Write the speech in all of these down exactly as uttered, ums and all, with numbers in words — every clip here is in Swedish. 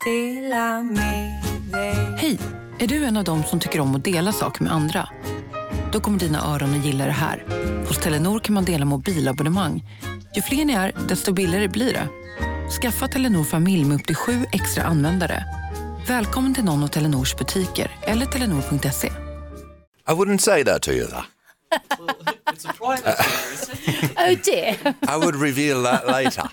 Hej, är du en av dem som tycker om att dela saker med andra? Då kommer dina öron att gilla det här. Hos Telenor kan man dela mobilabonnemang. Ju fler ni är, desto billigare blir det. Skaffa Telenor familj med upp till sju extra användare. Välkommen till någon av Telenors butiker eller telenor punkt se. I wouldn't say that to you. It's a private service. Oh dear. I would reveal that later.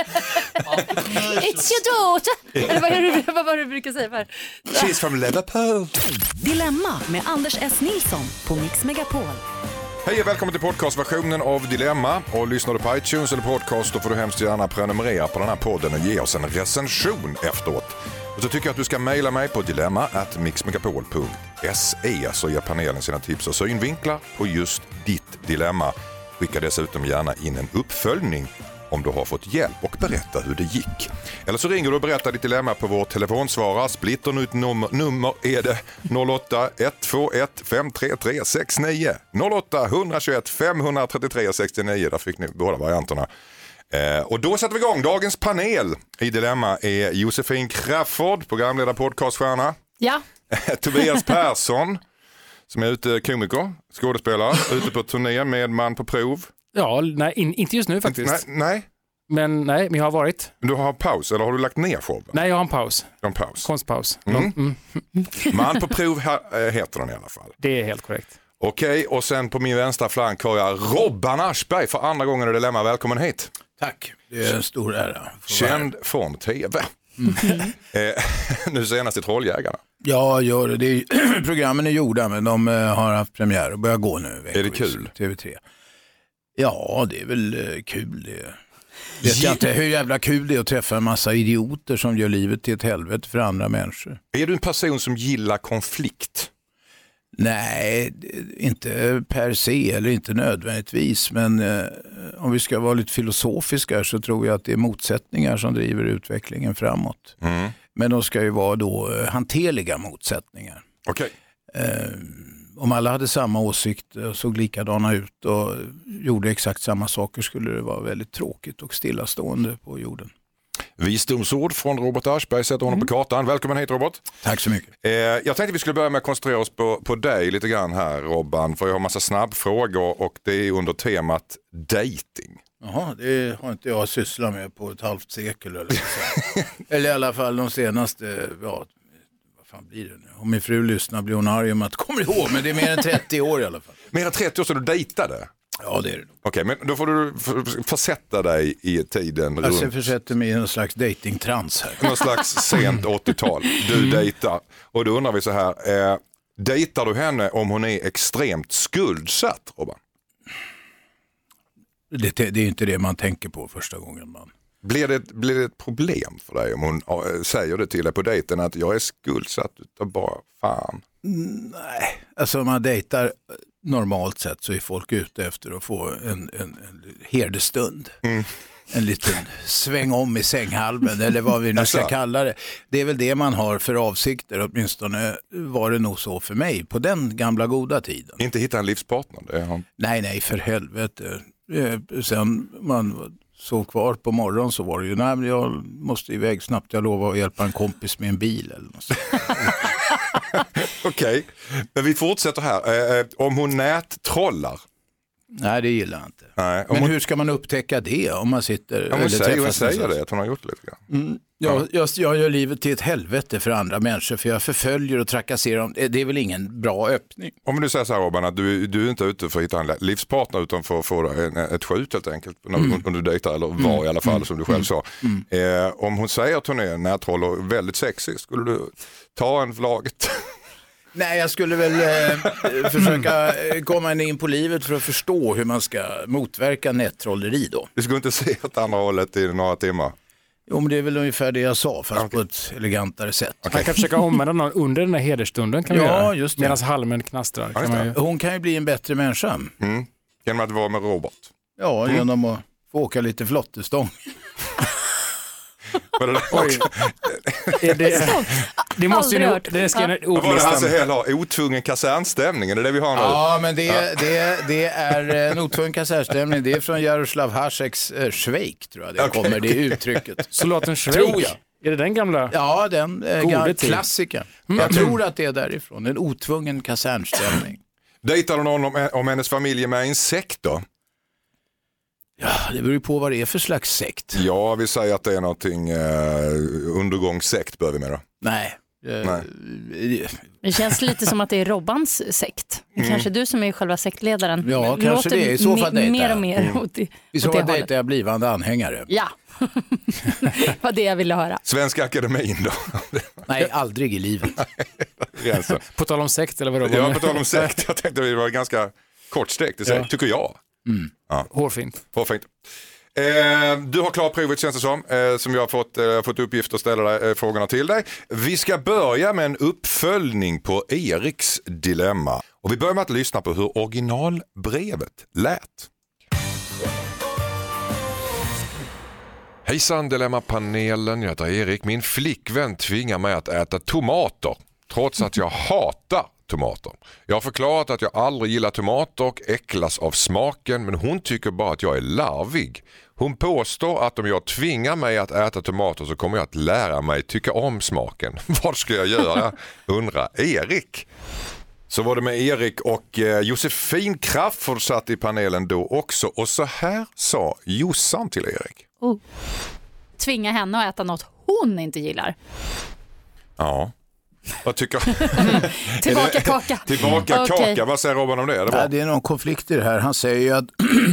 It's your daughter. Eller vad, är det, vad var det du brukar säga för? She's from Liverpool. Dilemma med Anders S. Nilsson på Mix Megapol. Hej och välkommen till podcastversionen av Dilemma. Och lyssnar du på iTunes eller podcast, då får du hemskt gärna prenumerera på den här podden och ge oss en recension efteråt. Och så tycker jag att du ska mejla mig på dilemma at mixmegapol punkt se, så ger panelen sina tips och synvinklar på just ditt dilemma. Skicka dessutom gärna in en uppföljning om du har fått hjälp och berätta hur det gick. Eller så ringer du och berättar ditt dilemma på vår telefonsvarare. Splitternytt nummer, nummer är det noll åtta ett två ett fem tre tre sex nio. noll åtta ett två ett fem tre tre sex nio. Där fick ni båda varianterna. Eh, och då sätter vi igång. Dagens panel i Dilemma är Josefin Crafoord, programledare, podcaststjärna. Ja. Tobias Persson, som är ute, komiker, skådespelare, ute på turné med Man på prov. Ja, nej, in, inte just nu faktiskt. Nej, nej. Men nej, men jag har varit. Du har paus, eller har du lagt ner showen? Nej, jag har en paus. En paus. Konstpaus. Mm. Mm. Man på prov här, heter den i alla fall. Det är helt korrekt. Okej, och sen på min vänstra flank har jag Robban Aschberg för andra gången i Dilemma. Välkommen hit. Tack, det är en stor ära. Känd från tv. Mm. eh, nu senast i Trolljägarna. Ja, gör det. det är, programmen är gjorda, men de uh, har haft premiär och börjar gå nu. Är det kul? T V tre. Ja, det är väl uh, kul det. Vet jag inte hur jävla kul det är att träffa en massa idioter som gör livet till ett helvete för andra människor. Är du en person som gillar konflikt? Nej, inte per se eller inte nödvändigtvis, men eh, om vi ska vara lite filosofiska så tror jag att det är motsättningar som driver utvecklingen framåt. Mm. Men de ska ju vara då eh, hanterliga motsättningar. Okej. Eh, om alla hade samma åsikt och såg likadana ut och gjorde exakt samma saker skulle det vara väldigt tråkigt och stillastående på jorden. Visdomsord från Robert Aschberg, sätter honom mm. på kartan. Välkommen hit, Robert. Tack så mycket. Eh, jag tänkte vi skulle börja med att koncentrera oss på, på dig lite grann här, Robban, för jag har massa snabbfrågor och det är under temat dating. Jaha, det har inte jag sysslat med på ett halvt sekel eller så. Eller i alla fall de senaste, ja, vad fan blir det nu? Om min fru lyssnar blir hon arg om att kommer ihåg, men det är mer än trettio år i alla fall. Mer än trettio år så du dejtade? Ja, det är det. Okej, men då får du för, försätta dig i tiden jag runt. Jag försätter mig i en slags datingtrans här. Någon slags sent åttiotal. Du mm. dejtar. Och då undrar vi så här, eh, dejtar du henne om hon är extremt skuldsatt, Robban? Det, det är inte det man tänker på första gången man... Blir det, blir det ett problem för dig om hon äh, säger det till dig på dejten att jag är skuldsatt utav bara fan? Mm, nej, alltså om man dejtar normalt sett så är folk ute efter att få en, en, en herdestund. Mm. En liten sväng om i sänghalmen eller vad vi nu ska alltså. kalla det. Det är väl det man har för avsikter, åtminstone var det nog så för mig på den gamla goda tiden. Inte hitta en livspartner? Det är han. Nej, nej, för helvete. Sen man såg kvar på morgon så var det ju, nej men jag måste iväg snabbt, jag lovar att hjälpa en kompis med en bil eller något sånt. Okej, men vi fortsätter här. Eh, om hon nättrollar? Nej, det gillar jag inte. Nej, men hon... hur ska man upptäcka det om man sitter... Ja, hon säger, hon säger det, att hon har gjort det lite grann. Mm. Jag, jag, jag gör livet till ett helvete för andra människor för jag förföljer och trakasserar dem. Det är väl ingen bra öppning. Om du säger så här, Robban, att du, du är inte ute för att hitta en livspartner utan för att få en, ett skjut helt enkelt. Mm. Om du dejtar, eller var mm. i alla fall mm. som du själv sa. Mm. Eh, om hon säger att hon är nättroll och väldigt sexig, skulle du ta en förlaget? Nej, jag skulle väl eh, försöka komma in på livet för att förstå hur man ska motverka nättrolleri då. Du skulle inte se åt andra hållet i några timmar? Jo, men det är väl ungefär det jag sa, fast okay. på ett elegantare sätt. Okay. Man kan försöka omvända någon under den här hederstunden kan ja, göra. Just det. Medan halmen knastrar. Ja, kan man ju... Hon kan ju bli en bättre människa. Mm. Genom att vara med Robert? Ja, mm. genom att få åka lite flottestång. Oj. Är det, det måste ju det ska en ordlistan. Alltså hela otvungen kasernstämning, är det det vi har nu? Ja, men det, ja. det, det är en otvungen kasernstämning. Det är från Jaroslav Haseks äh, Schweik, tror jag det okay, kommer, det uttrycket. Soldaten Schweik. Tror jag. Är det den gamla? Ja, den eh, gamla klassiker. Mm. Jag tror att det är därifrån. En otvungen kasernställning. Dejtar du någon om, om hennes familj med en sekt då? Ja, det beror ju på vad det är för slags sekt. Ja, vi säger att det är någonting eh, undergångssekt börjar vi med då. Nej. Eh, Nej. Det känns lite som att det är Robbans sekt. Mm. Kanske du som är själva sektledaren. Ja, kanske låter det. I så fall me- dejtar mer och jag. mer Mm. åt det, I så åt det fall hållet. dejtar jag blivande anhängare. Ja, var det jag ville höra. Svenska akademin då? Nej, aldrig i livet. Gränsen. På tal om sekt eller vadå? Ja, på tal om sekt. Jag tänkte att det var ganska kortsträckt i sig, Ja. tycker jag. Mm. Ja. Hårfint. Hårfint. Eh, du har klarat provet känns det som, eh, som jag har fått, eh, fått uppgift att ställa dig, eh, frågorna till dig. Vi ska börja med en uppföljning på Eriks dilemma. Och vi börjar med att lyssna på hur originalbrevet lät. Hejsan Dilemma-panelen, jag heter Erik. Min flickvän tvingar mig att äta tomater trots att jag hatar tomater. Jag har förklarat att jag aldrig gillar tomater och äcklas av smaken, men hon tycker bara att jag är larvig. Hon påstår att om jag tvingar mig att äta tomater så kommer jag att lära mig tycka om smaken. Vad ska jag göra? Undrar Erik. Så var det med Erik och eh, Josefin Crafoord satt i panelen då också. Och så här sa Jossan till Erik. Oh. Tvinga henne att äta något hon inte gillar. Ja. Vad tycker Tillbaka kaka. Tillbaka Okej. kaka. Vad säger Robban om det? Det, var... Ja, det är någon konflikt i det här. Han säger ju att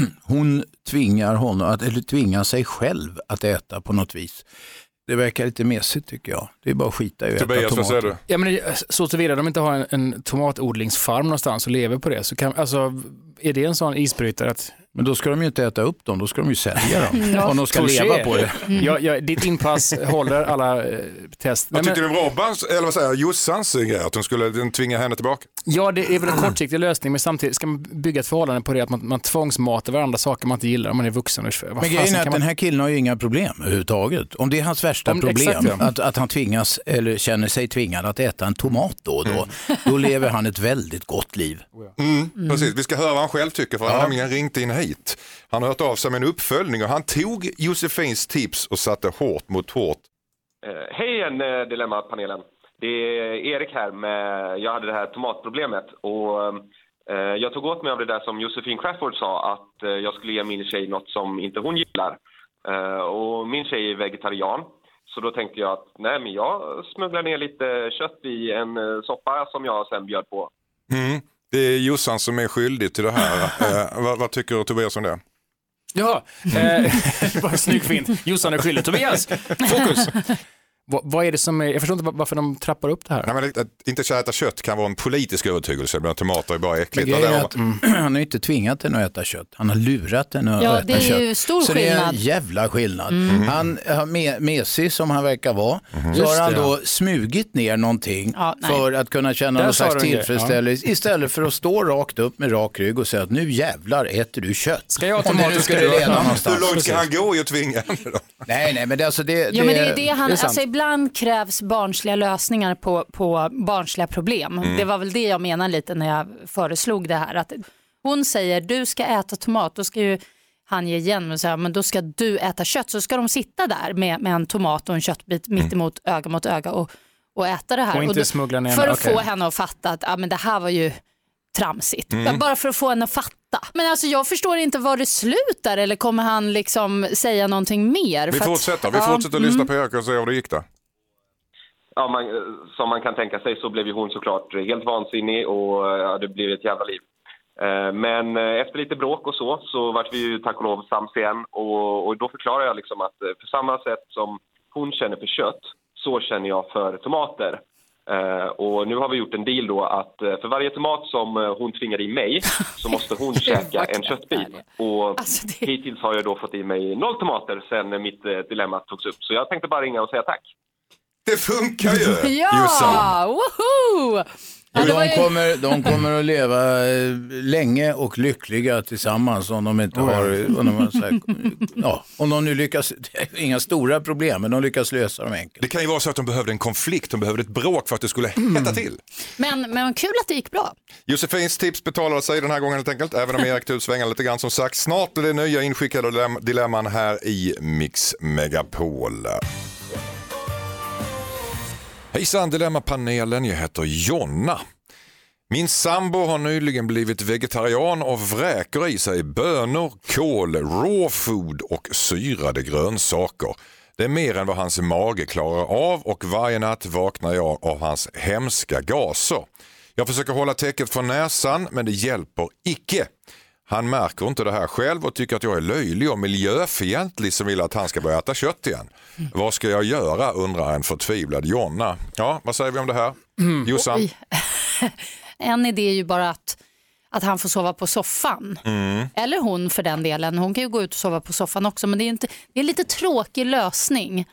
hon tvingar honom, att, eller tvingar sig själv att äta på något vis. Det verkar lite mesigt tycker jag. Det är bara att skita i att äta Tobias, vad säger tomater. du? Ja, men det- så tillvida de inte har en, en tomatodlingsfarm någonstans och lever på det, så kan, alltså, är det en sån isbrytare att... Men då ska de ju inte äta upp dem, då ska de ju sälja dem. Ja. Om de ska Touché. leva på det. Ja, ja, ditt inpass håller alla eh, test. Vad Nej, tycker men, du om Robbans, eller vad säger jag, Jossans grej? Att hon skulle den tvinga henne tillbaka? ja, det är väl en kortsiktig lösning, men samtidigt ska man bygga ett förhållande på det att man, man tvångsmatar varandra saker man inte gillar om man är vuxen. Och, vad Men grejen fasen är att kan den man... här killen har ju inga problem överhuvudtaget. Om det är hans värsta Om- problem, exakt, ja. att, att han tvingas eller känner sig tvingad att äta en tomat då och då, då lever han ett väldigt gott liv. Mm, Precis, vi ska höra vad han själv tycker för han har nämligen ringt in hit. Han har hört av sig med en uppföljning och han tog Josefins tips och satte hårt mot hårt. Eh, Hej igen, eh, Dilemma-panelen. Det är Erik här med, jag hade det här tomatproblemet och eh, jag tog åt mig av det där som Josefin Crafoord sa att eh, jag skulle ge min tjej något som inte hon gillar. Eh, och min tjej är vegetarian, så då tänkte jag att nej men jag smugglar ner lite kött i en eh, soppa som jag sen bjöd på. Mm. Det är Jossan som är skyldig till det här. eh, vad, vad tycker Tobias om det? Ja, eh, bara snygg fint. Jossan är skyldig. Tobias, fokus! Va, vad är det som är, jag förstår inte varför de trappar upp det här. Nej, men att inte äta kött kan vara en politisk övertygelse, men tomater är bara Men äckligt. grejen är Och att, där- han har ju inte tvingat henne att äta kött. Han har lurat henne att Ja, äta det är kött. ju stor så det är en skillnad. jävla skillnad. Han har med, mesig som han verkar vara. Så Just har han det, då smugit ner någonting Ja, nej. för att kunna känna Där någon sa slags du en grej, tillfredsställelse. Istället för att stå rakt upp med rak rygg och säga att nu jävlar äter du kött. Ska jag ha Om det nu tomater, ska skulle du ha- leda någonstans. Hur långt ska han gå i att tvinga henne då? Nej, nej, men det, alltså det, Jo, men det är det han, det är sant. alltså ibland krävs barnsliga lösningar på, på barnsliga problem. Mm. Det var väl det jag menade lite när jag föreslog det här. Att hon säger du ska äta tomat, då ska ju han ge igen och säga men då ska du äta kött. Så ska de sitta där med, med en tomat och en köttbit Mm. mitt emot öga mot öga och, och äta det här. Och inte då, smuggla ner för henne, att okej. få henne att fatta att ah, men det här var ju tramsigt. Mm. Ja, bara för att få henne att fatta. Men alltså jag förstår inte var det slutar eller kommer han liksom säga någonting mer? Vi För att- fortsätter, vi ja, fortsätter att lyssna på Erik och se hur det gick där. Ja, man, som man kan tänka sig så blev ju hon såklart helt vansinnig och ja, det blev ett jävla liv. Eh, Men eh, efter lite bråk och så, så vart vi ju tack och lov sams igen och, och då förklarar jag liksom att eh, på samma sätt som hon känner för kött så känner jag för tomater. Eh, och nu har vi gjort en deal då att eh, för varje tomat som eh, hon tvingar i mig så måste hon käka en köttbit. Och Alltså, det- hittills har jag då fått i mig noll tomater sen mitt eh, dilemma togs upp. Så jag tänkte bara ringa och säga tack. Det funkar ju, Jossan. Ja, woho! Ja, Och det var de, ju... kommer, de kommer att leva eh, länge och lyckliga tillsammans om de inte har, om de, har så här, ja, om de nu lyckas, det är inga stora problem, men de lyckas lösa dem enkelt. Det kan ju vara så att de behövde en konflikt, de behövde ett bråk för att det skulle hetta till. men, men kul att det gick bra. Josefins tips betalade sig den här gången helt enkelt, även om Erik tog ut svängar lite grann som sagt. Snart är det nya inskickade dilem- dilemman här i Mix Megapol. Hejsan Dilemma-panelen, jag heter Jonna. Min sambo har nyligen blivit vegetarian och vräker i sig bönor, kål, raw food och syrade grönsaker. Det är mer än vad hans mage klarar av och varje natt vaknar jag av hans hemska gaser. Jag försöker hålla täcket från näsan men det hjälper icke. Han märker inte det här själv och tycker att jag är löjlig och miljöfientlig som vill att han ska börja äta kött igen. Mm. Vad ska jag göra, undrar en förtvivlad Jonna. Ja, vad säger vi om det här? Mm. Jossan? En idé är ju bara att, att han får sova på soffan. Mm. Eller hon för den delen. Hon kan ju gå ut och sova på soffan också. Men det är, inte, det är en lite tråkig lösning.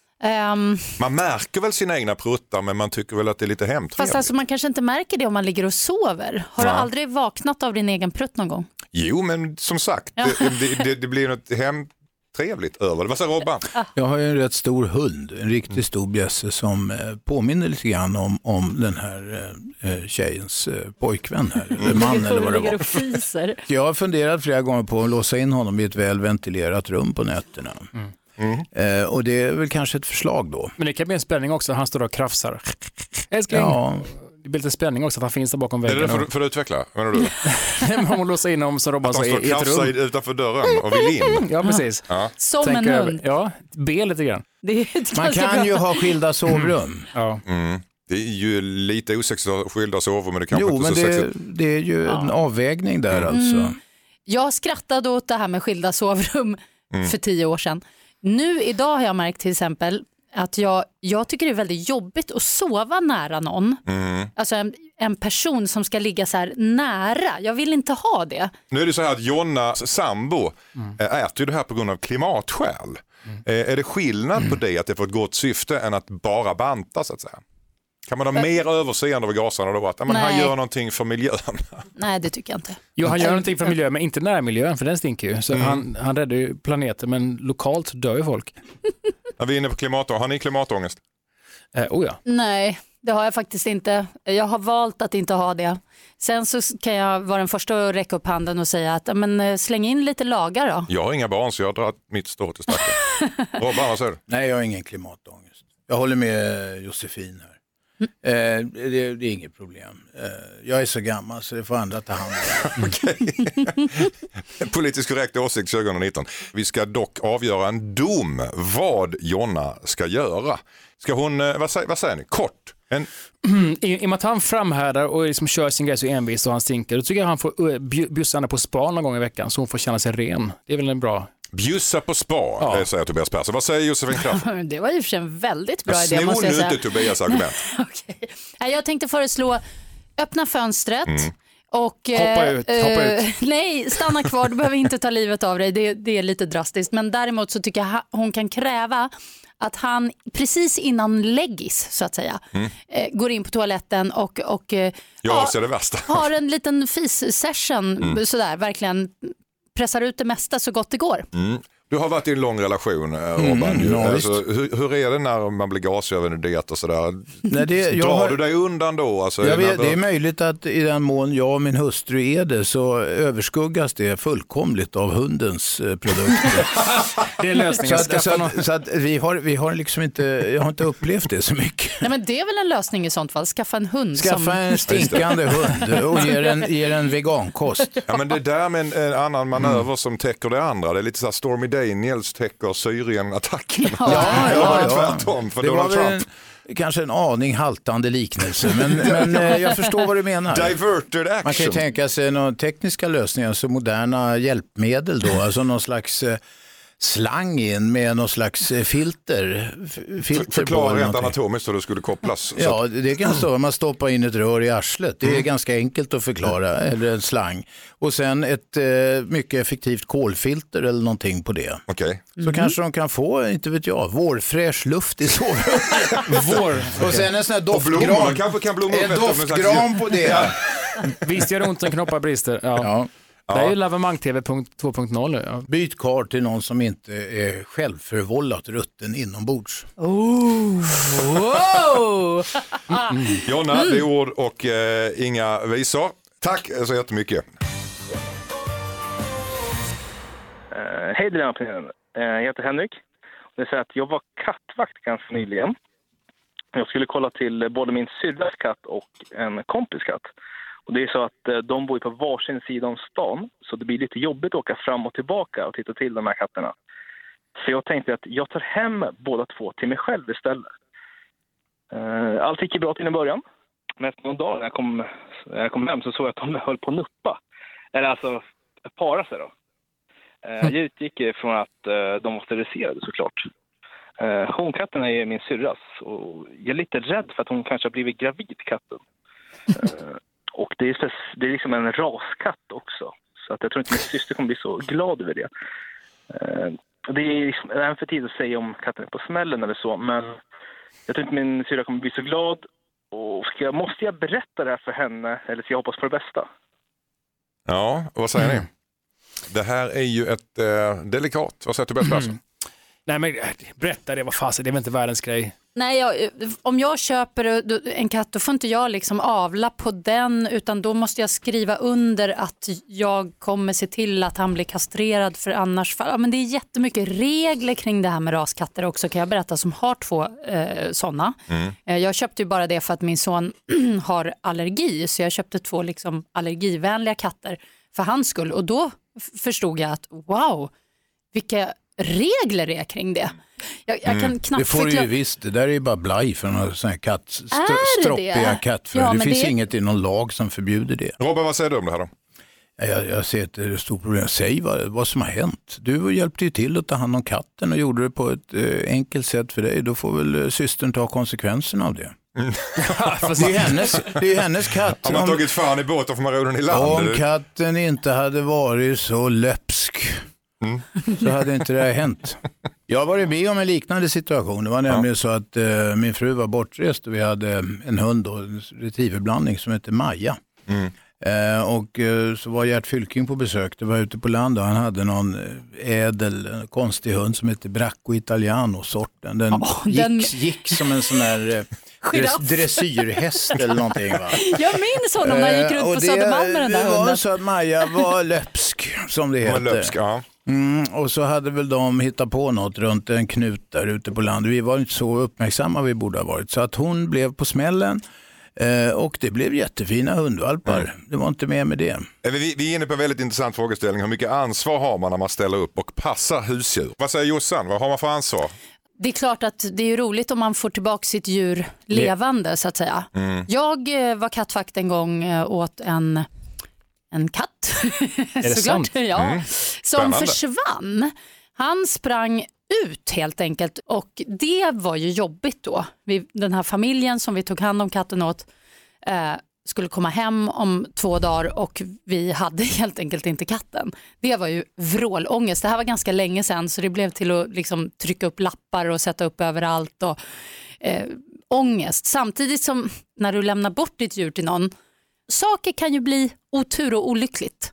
Um, man märker väl sina egna pruttar men man tycker väl att det är lite hemtrevligt. Fast alltså, man kanske inte märker det om man ligger och sover. Har ja. du aldrig vaknat av din egen prutt någon gång? Jo, men som sagt, ja. det, det, det, det blir något hemtrevligt över. Vad säger Robban? Jag har ju en rätt stor hund, en riktigt stor bjässe som eh, påminner lite grann om, om den här eh, tjejens eh, pojkvän här, eller man eller vad det var. Jag har funderat flera gånger på att låsa in honom i ett väl ventilerat rum på nätterna. Mm. Mm. Eh, och det är väl kanske ett förslag då. Men det kan bli en spänning också, han står och krafsar. Älskling. Ja. Det blir lite spänning också att han finns där bakom väggen. Är det för, för att utveckla? Menar du? Man måste låsa in om som Robban säger i ett rum. Att han står och krafsar utanför dörren och vill in. Ja, precis. Ja. Som Tänker, en hund. Ja, be lite grann. Man kan ju ha skilda sovrum. Mm. Ja. Mm. Det är ju lite osexigt att ha skilda sovrum, men det kanske jo, inte men så det, sexigt. det är ju ja. en avvägning där mm. alltså. Jag skrattade åt det här med skilda sovrum mm. för tio år sedan. Nu idag har jag märkt till exempel att jag, jag tycker det är väldigt jobbigt att sova nära någon. Mm. Alltså en, en person som ska ligga så här nära. Jag vill inte ha det. Nu är det så här att Jonnas sambo mm. äter det här på grund av klimatskäl. Mm. Är det skillnad mm. på det att det får ett gott syfte än att bara banta så att säga? Kan man ha mer överseende över gaserna då? Att men han gör någonting för miljön? Nej, det tycker jag inte. Jo, han gör någonting för miljön, men inte närmiljön, för den stinker ju. Så mm. han, han räddar ju planeten, men lokalt dör ju folk. Är vi inne på klimatångest? Har ni klimatångest? Eh, oh ja. Nej, det har jag faktiskt inte. Jag har valt att inte ha det. Sen så kan jag vara den första att räcka upp handen och säga att men, släng in lite lagar då. Jag har inga barn så jag drar mitt strå till stacken. Robban, vad säger du? Nej, jag har ingen klimatångest. Jag håller med Josefin här. Mm. Eh, det, det är inget problem. Eh, jag är så gammal så det får andra ta hand om. Okej. Politiskt korrekt åsikt tjugonitton. Vi ska dock avgöra en dom vad Jonna ska göra. Ska hon, vad säger, vad säger ni? Kort. En... I, I och med att han framhärdar och liksom kör sin grej så envis och han stinker, då tycker jag han får bjussa henne på spa någon gång i veckan så hon får känna sig ren. Det är väl en bra... Bjussa på spa, ja. säger Tobias Persson. Vad säger Josefin Kraft? Det var ju för sig en väldigt bra jag idé, måste jag säga. Snor nu inte Tobias argument. Okay. Jag tänkte föreslå öppna fönstret mm. och... Hoppa ut, eh, hoppa ut. Nej, stanna kvar, du behöver inte ta livet av dig. Det, det är lite drastiskt. Men däremot så tycker jag hon kan kräva att han precis innan läggis så att säga mm. eh, går in på toaletten och, och eh, ja, ser det värsta. har en liten fis-session mm. sådär, verkligen pressar ut det mesta så gott det går. Mm. Du har varit i en lång relation, Robban. Mm, ja, alltså, hur, hur är det när man blir gasövernudet och sådär? Nej, det, Drar har, du dig undan då? Alltså, jag vet, det är möjligt att i den mån jag och min hustru är det så överskuggas det fullkomligt av hundens eh, produkter. Det är lösningen. Så att, så att, så att vi, har, vi har liksom inte, jag har inte upplevt det så mycket. Nej, men det är väl en lösning i sånt fall, skaffa en hund. Skaffa som... en stinkande hund och ge en, ge en vegankost. Ja, men det där med en, en annan manöver mm. som täcker det andra, det är lite så här Stormy Daniels täcker Syrien-attacken. Ja, ja, ja, ja. Tvärtom för det Donald var Trump. En, kanske en aning haltande liknelse, men, men eh, jag förstår vad du menar. Diverted action. Man kan ju tänka sig några tekniska lösningar, så moderna hjälpmedel då, alltså någon slags eh, slang in med någon slags filter. filter Förklara rent anatomiskt hur det skulle kopplas. Ja, det kan stå, man stoppar in ett rör i arslet. Det är mm. ganska enkelt att förklara, eller en slang. Och sen ett eh, mycket effektivt kolfilter eller någonting på det. Okay. Så mm. kanske de kan få, inte vet jag, vårfräsch luft i sovrummet. Vår. Och sen en sån här doftgran. Kanske kan blomma en doftgran på det. Ja. Visst gör det ont en knoppar brister. Ja. Ja. Det är ju Lavemang-T V två punkt noll. Ja. Byt karl till någon som inte är självförvållat rutten inombords. Oh. Wow. mm. Jonna, det är ord och eh, inga visor. Tack så jättemycket. Uh, hej Dilemma-panelen. Uh, jag heter Henrik. Det är så att jag var kattvakt ganska nyligen. Jag skulle kolla till både min syrras katt och en kompis katt. Och det är så att eh, de bor på varsin sida om stan. Så det blir lite jobbigt att åka fram och tillbaka och titta till de här katterna. Så jag tänkte att jag tar hem båda två till mig själv istället. Uh, allt gick bra till en början. Men efter någon dag när jag kom, när jag kom hem så såg jag att de höll på att nuppa. Eller alltså para sig då. Uh, jag utgick från att uh, de var steriliserade såklart. Uh, honkatten är min syrras. Och jag är lite rädd för att hon kanske har blivit gravid, katten. Uh, och det är, det är liksom en raskatt också. Så att jag tror inte min syster kommer bli så glad över det. Uh, det är även för tid att säga om katten är på smällen eller så. Men jag tror inte min syrra kommer bli så glad. Och ska, måste jag berätta det här för henne eller ska jag hoppas på det bästa? Ja, vad säger ni? Det här är ju ett eh, delikat. Vad säger Tobias Persson? Mm. Nej men berätta det, vad fasen, det är väl inte världens grej. Nej, jag, om jag köper en katt då får inte jag liksom avla på den utan då måste jag skriva under att jag kommer se till att han blir kastrerad för annars. Ja, men det är jättemycket regler kring det här med raskatter också kan jag berätta som har två eh, sådana. Mm. Jag köpte ju bara det för att min son har allergi så jag köpte två liksom allergivänliga katter för hans skull och då f- förstod jag att wow, vilka regler är kring det. Jag, jag kan knappt det får du ju visst, det där är ju bara blaj för några sådana här katt, st- stroppiga kattfrö. Ja, det finns det... inget i någon lag som förbjuder det. Robert, vad säger du om det här då? Jag, jag ser att det är ett stort problem. Säg vad, vad som har hänt. Du hjälpte ju till att ta hand om katten och gjorde det på ett eh, enkelt sätt för dig. Då får väl eh, systern ta konsekvenserna av det. Mm. det, är hennes, det är hennes katt. Har man om, tagit fan i båten får man ro den i land? Om katten inte hade varit så löpsk mm. så hade inte det här hänt. Jag har varit med om en liknande situation. Det var nämligen ja. så att eh, min fru var bortrest och vi hade en hund och en retrieverblandning som heter Maja. Mm. Eh, och eh, så var Gert Fylking på besök. Det var ute på land och han hade någon ädel, en konstig hund som heter Bracco Italiano-sorten. Den, oh, gick, den gick som en sån här... Eh, Dress, dressyrhäst eller någonting va? Jag minns honom när jag gick runt på Södermalm med den där hunden. Det var så att Maja var löpsk som det heter. Löpsk, ja. Mm, och så hade väl de hittat på något runt en knut där ute på landet. Vi var inte så uppmärksamma vi borde ha varit. Så att hon blev på smällen eh, och det blev jättefina hundvalpar. Mm. Det var inte mer med det. Vi, vi är inne på en väldigt intressant frågeställning. Hur mycket ansvar har man när man ställer upp och passar husdjur? Vad säger Jossan? Vad har man för ansvar? Det är klart att det är roligt om man får tillbaka sitt djur levande så att säga. Mm. Jag var kattvakt en gång åt en, en katt. Är det sant? Ja, mm. som försvann. Han sprang ut helt enkelt och det var ju jobbigt då. Vi, den här familjen som vi tog hand om katten åt eh, skulle komma hem om två dagar och vi hade helt enkelt inte katten. Det var ju vrålångest. Det här var ganska länge sedan så det blev till att liksom trycka upp lappar och sätta upp överallt och eh, ångest. Samtidigt som när du lämnar bort ditt djur till någon, saker kan ju bli otur och olyckligt.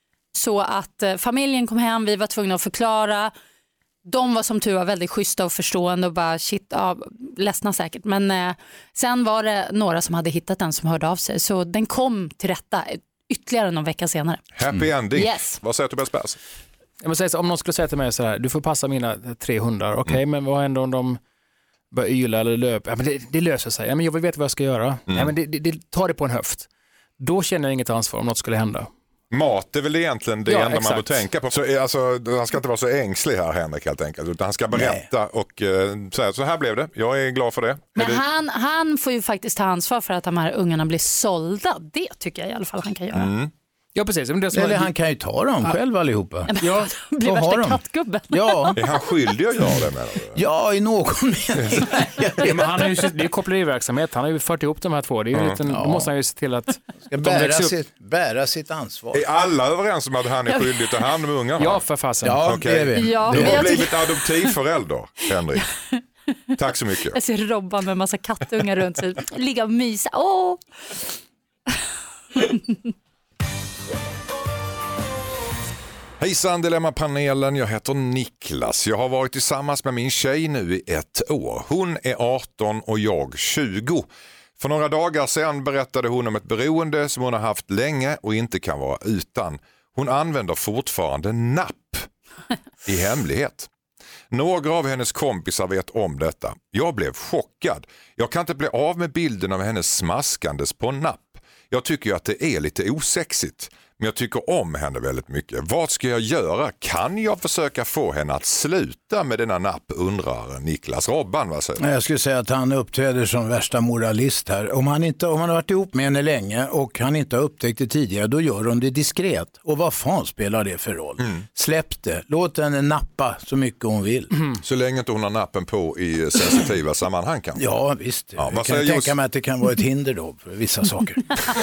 Så att eh, familjen kom hem, vi var tvungna att förklara. De var som tur var väldigt schyssta och förstående och bara shit, ja, ledsna säkert. Men eh, sen var det några som hade hittat den som hörde av sig. Så den kom till rätta ytterligare någon vecka senare. Happy ending. Yes. Vad säger Tobias Persson? Jag måste säga så, om någon skulle säga till mig så här, du får passa mina tre hundar. Okej, okay, mm. men vad händer om de börjar yla eller löpa? Ja, men det, det löser sig. Ja, men jag vill veta vad jag ska göra. Mm. Ja, men det, det, det tar det på en höft. Då känner jag inget ansvar om något skulle hända. Mat är väl egentligen det ja, enda exakt. man bör tänka på. Så, alltså, han ska inte vara så ängslig här, Henrik, helt enkelt. Utan han ska berätta Nej. och uh, säga så här blev det. Jag är glad för det. Men det... han, han får ju faktiskt ta ansvar för att de här ungarna blir sålda. Det tycker jag i alla fall han kan göra. Mm. Ja, precis. Men det som Eller var... han kan ju ta dem ja. själv allihopa. Ja, blir värsta kattgubben. Ja. Är han skyldig att göra det med dem? Ja, i någon mening. ja, men han har ju, det är koppleriverksamhet. Han har ju fört ihop de här två. Det är ju mm. liten, ja. Då måste han ju se till att ska bära, sitt, bära sitt ansvar. Är alla överens om att han är skyldig att ta hand om ungarna? Ja, för fasen. Ja, okay. det är vi. Ja, du har jag blivit adoptivförälder, Henrik. Tack så mycket. Jag ser Robban med en massa kattungar runt sig. Ligga och mysa. Åh! Hejsan Dilemma-panelen, jag heter Niklas. Jag har varit tillsammans med min tjej nu i ett år. Hon är arton och jag tjugo. För några dagar sedan berättade hon om ett beroende som hon har haft länge och inte kan vara utan. Hon använder fortfarande napp i hemlighet. Några av hennes kompisar vet om detta. Jag blev chockad. Jag kan inte bli av med bilden av hennes smaskandes på en napp. Jag tycker ju att det är lite osexigt. Men jag tycker om henne väldigt mycket. Vad ska jag göra? Kan jag försöka få henne att sluta med denna napp, undrar Niklas Robban. Vad säger du? Jag skulle säga att han uppträder som värsta moralist här. Om han, inte, om han har varit ihop med henne länge och han inte har upptäckt det tidigare, då gör hon det diskret. Och vad fan spelar det för roll? Mm. Släpp det. Låt henne nappa så mycket hon vill. Mm. Så länge inte hon har nappen på i sensitiva sammanhang kan. Ja, visst. Ja, jag kan tänka just... mig att det kan vara ett hinder då för vissa saker.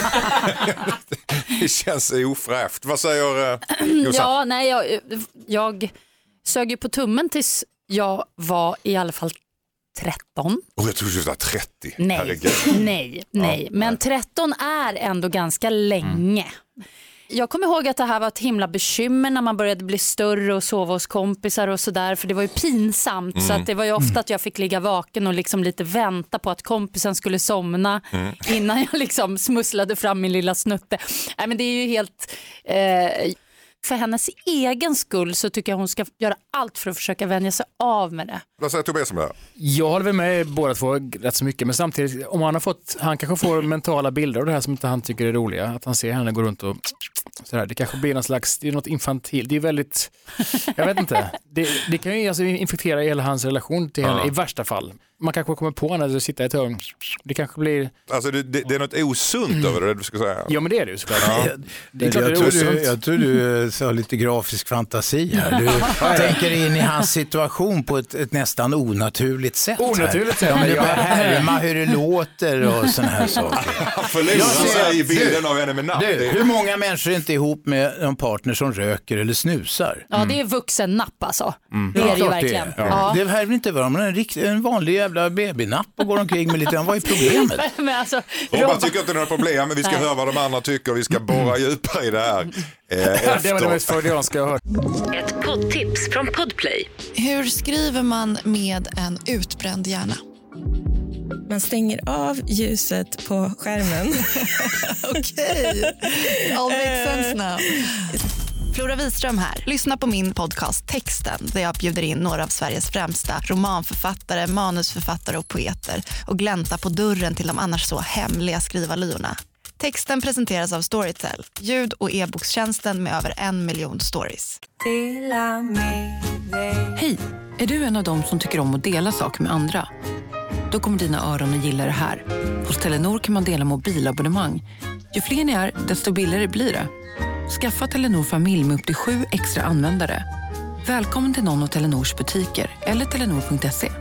Det känns ofräscht. Vad säger uh, Ja, nej, jag, jag sög ju på tummen tills jag var i alla fall tretton. Och jag trodde du var trettio. Nej, Herregud. nej, nej. Ja, men tretton är ändå ganska länge. Mm. Jag kommer ihåg att det här var ett himla bekymmer när man började bli större och sova hos kompisar och sådär. För det var ju pinsamt. Mm. Så att det var ju ofta att jag fick ligga vaken och liksom lite vänta på att kompisen skulle somna. Mm. Innan jag liksom smusslade fram min lilla snutte. Nej, men det är ju helt... Eh, för hennes egen skull så tycker jag hon ska göra allt för att försöka vänja sig av med det. Vad säger Tobias om det här? Jag håller väl med båda två rätt så mycket, men samtidigt om han har fått, han kanske får mentala bilder av det här som inte han tycker är roliga, att han ser henne gå runt och sådär, det kanske blir någon slags, det är något infantil, det är väldigt, jag vet inte, det, det kan ju alltså infektera hela hans relation till henne, ja. I värsta fall. Man kanske kommer på henne och sitter ett hörn. Det kanske blir... Alltså det, det, det är något osunt mm. över det du ska säga. Ja, men det är det ju såklart. Ja. Det är klart jag, det är tror du, jag tror du sa lite grafisk fantasi här. Du tänker in i hans situation på ett, ett nästan onaturligt sätt. Onaturligt sätt? Ja, men det börjar härma hur det låter och såna här saker. Förlåt sig i bilden av henne med napp. Du, hur många människor är inte ihop med en partner som röker eller snusar? Ja, det är vuxen napp alltså. Mm. Det är ja, det ju verkligen. Det, ja. Ja. Det här vill inte vara en, rikt, en vanlig jävla babynapp och går omkring med lite. Vad är problemet? men, men alltså, Robban tycker inte det är några problem, men vi ska Nej. höra vad de andra tycker och vi ska borra djupare i det här. Eh, det var det mest freudianska jag har hört. Ett poddtips från Podplay. Hur skriver man med en utbränd hjärna? Man stänger av ljuset på skärmen. Okej. All makes sense now. Flora Wiström här. Lyssna på min podcast Texten där jag bjuder in några av Sveriges främsta romanförfattare, manusförfattare och poeter och glänta på dörren till de annars så hemliga skrivarlyorna. Texten presenteras av Storytel, ljud- och e-bokstjänsten med över en miljon stories. Hej, är du en av dem som tycker om att dela saker med andra? Då kommer dina öron att gilla det här. Hos Telenor kan man dela mobilabonnemang. Ju fler ni är, desto billigare blir det. Skaffa Telenor familj med upp till sju extra användare. Välkommen till någon av Telenors butiker eller telenor punkt se.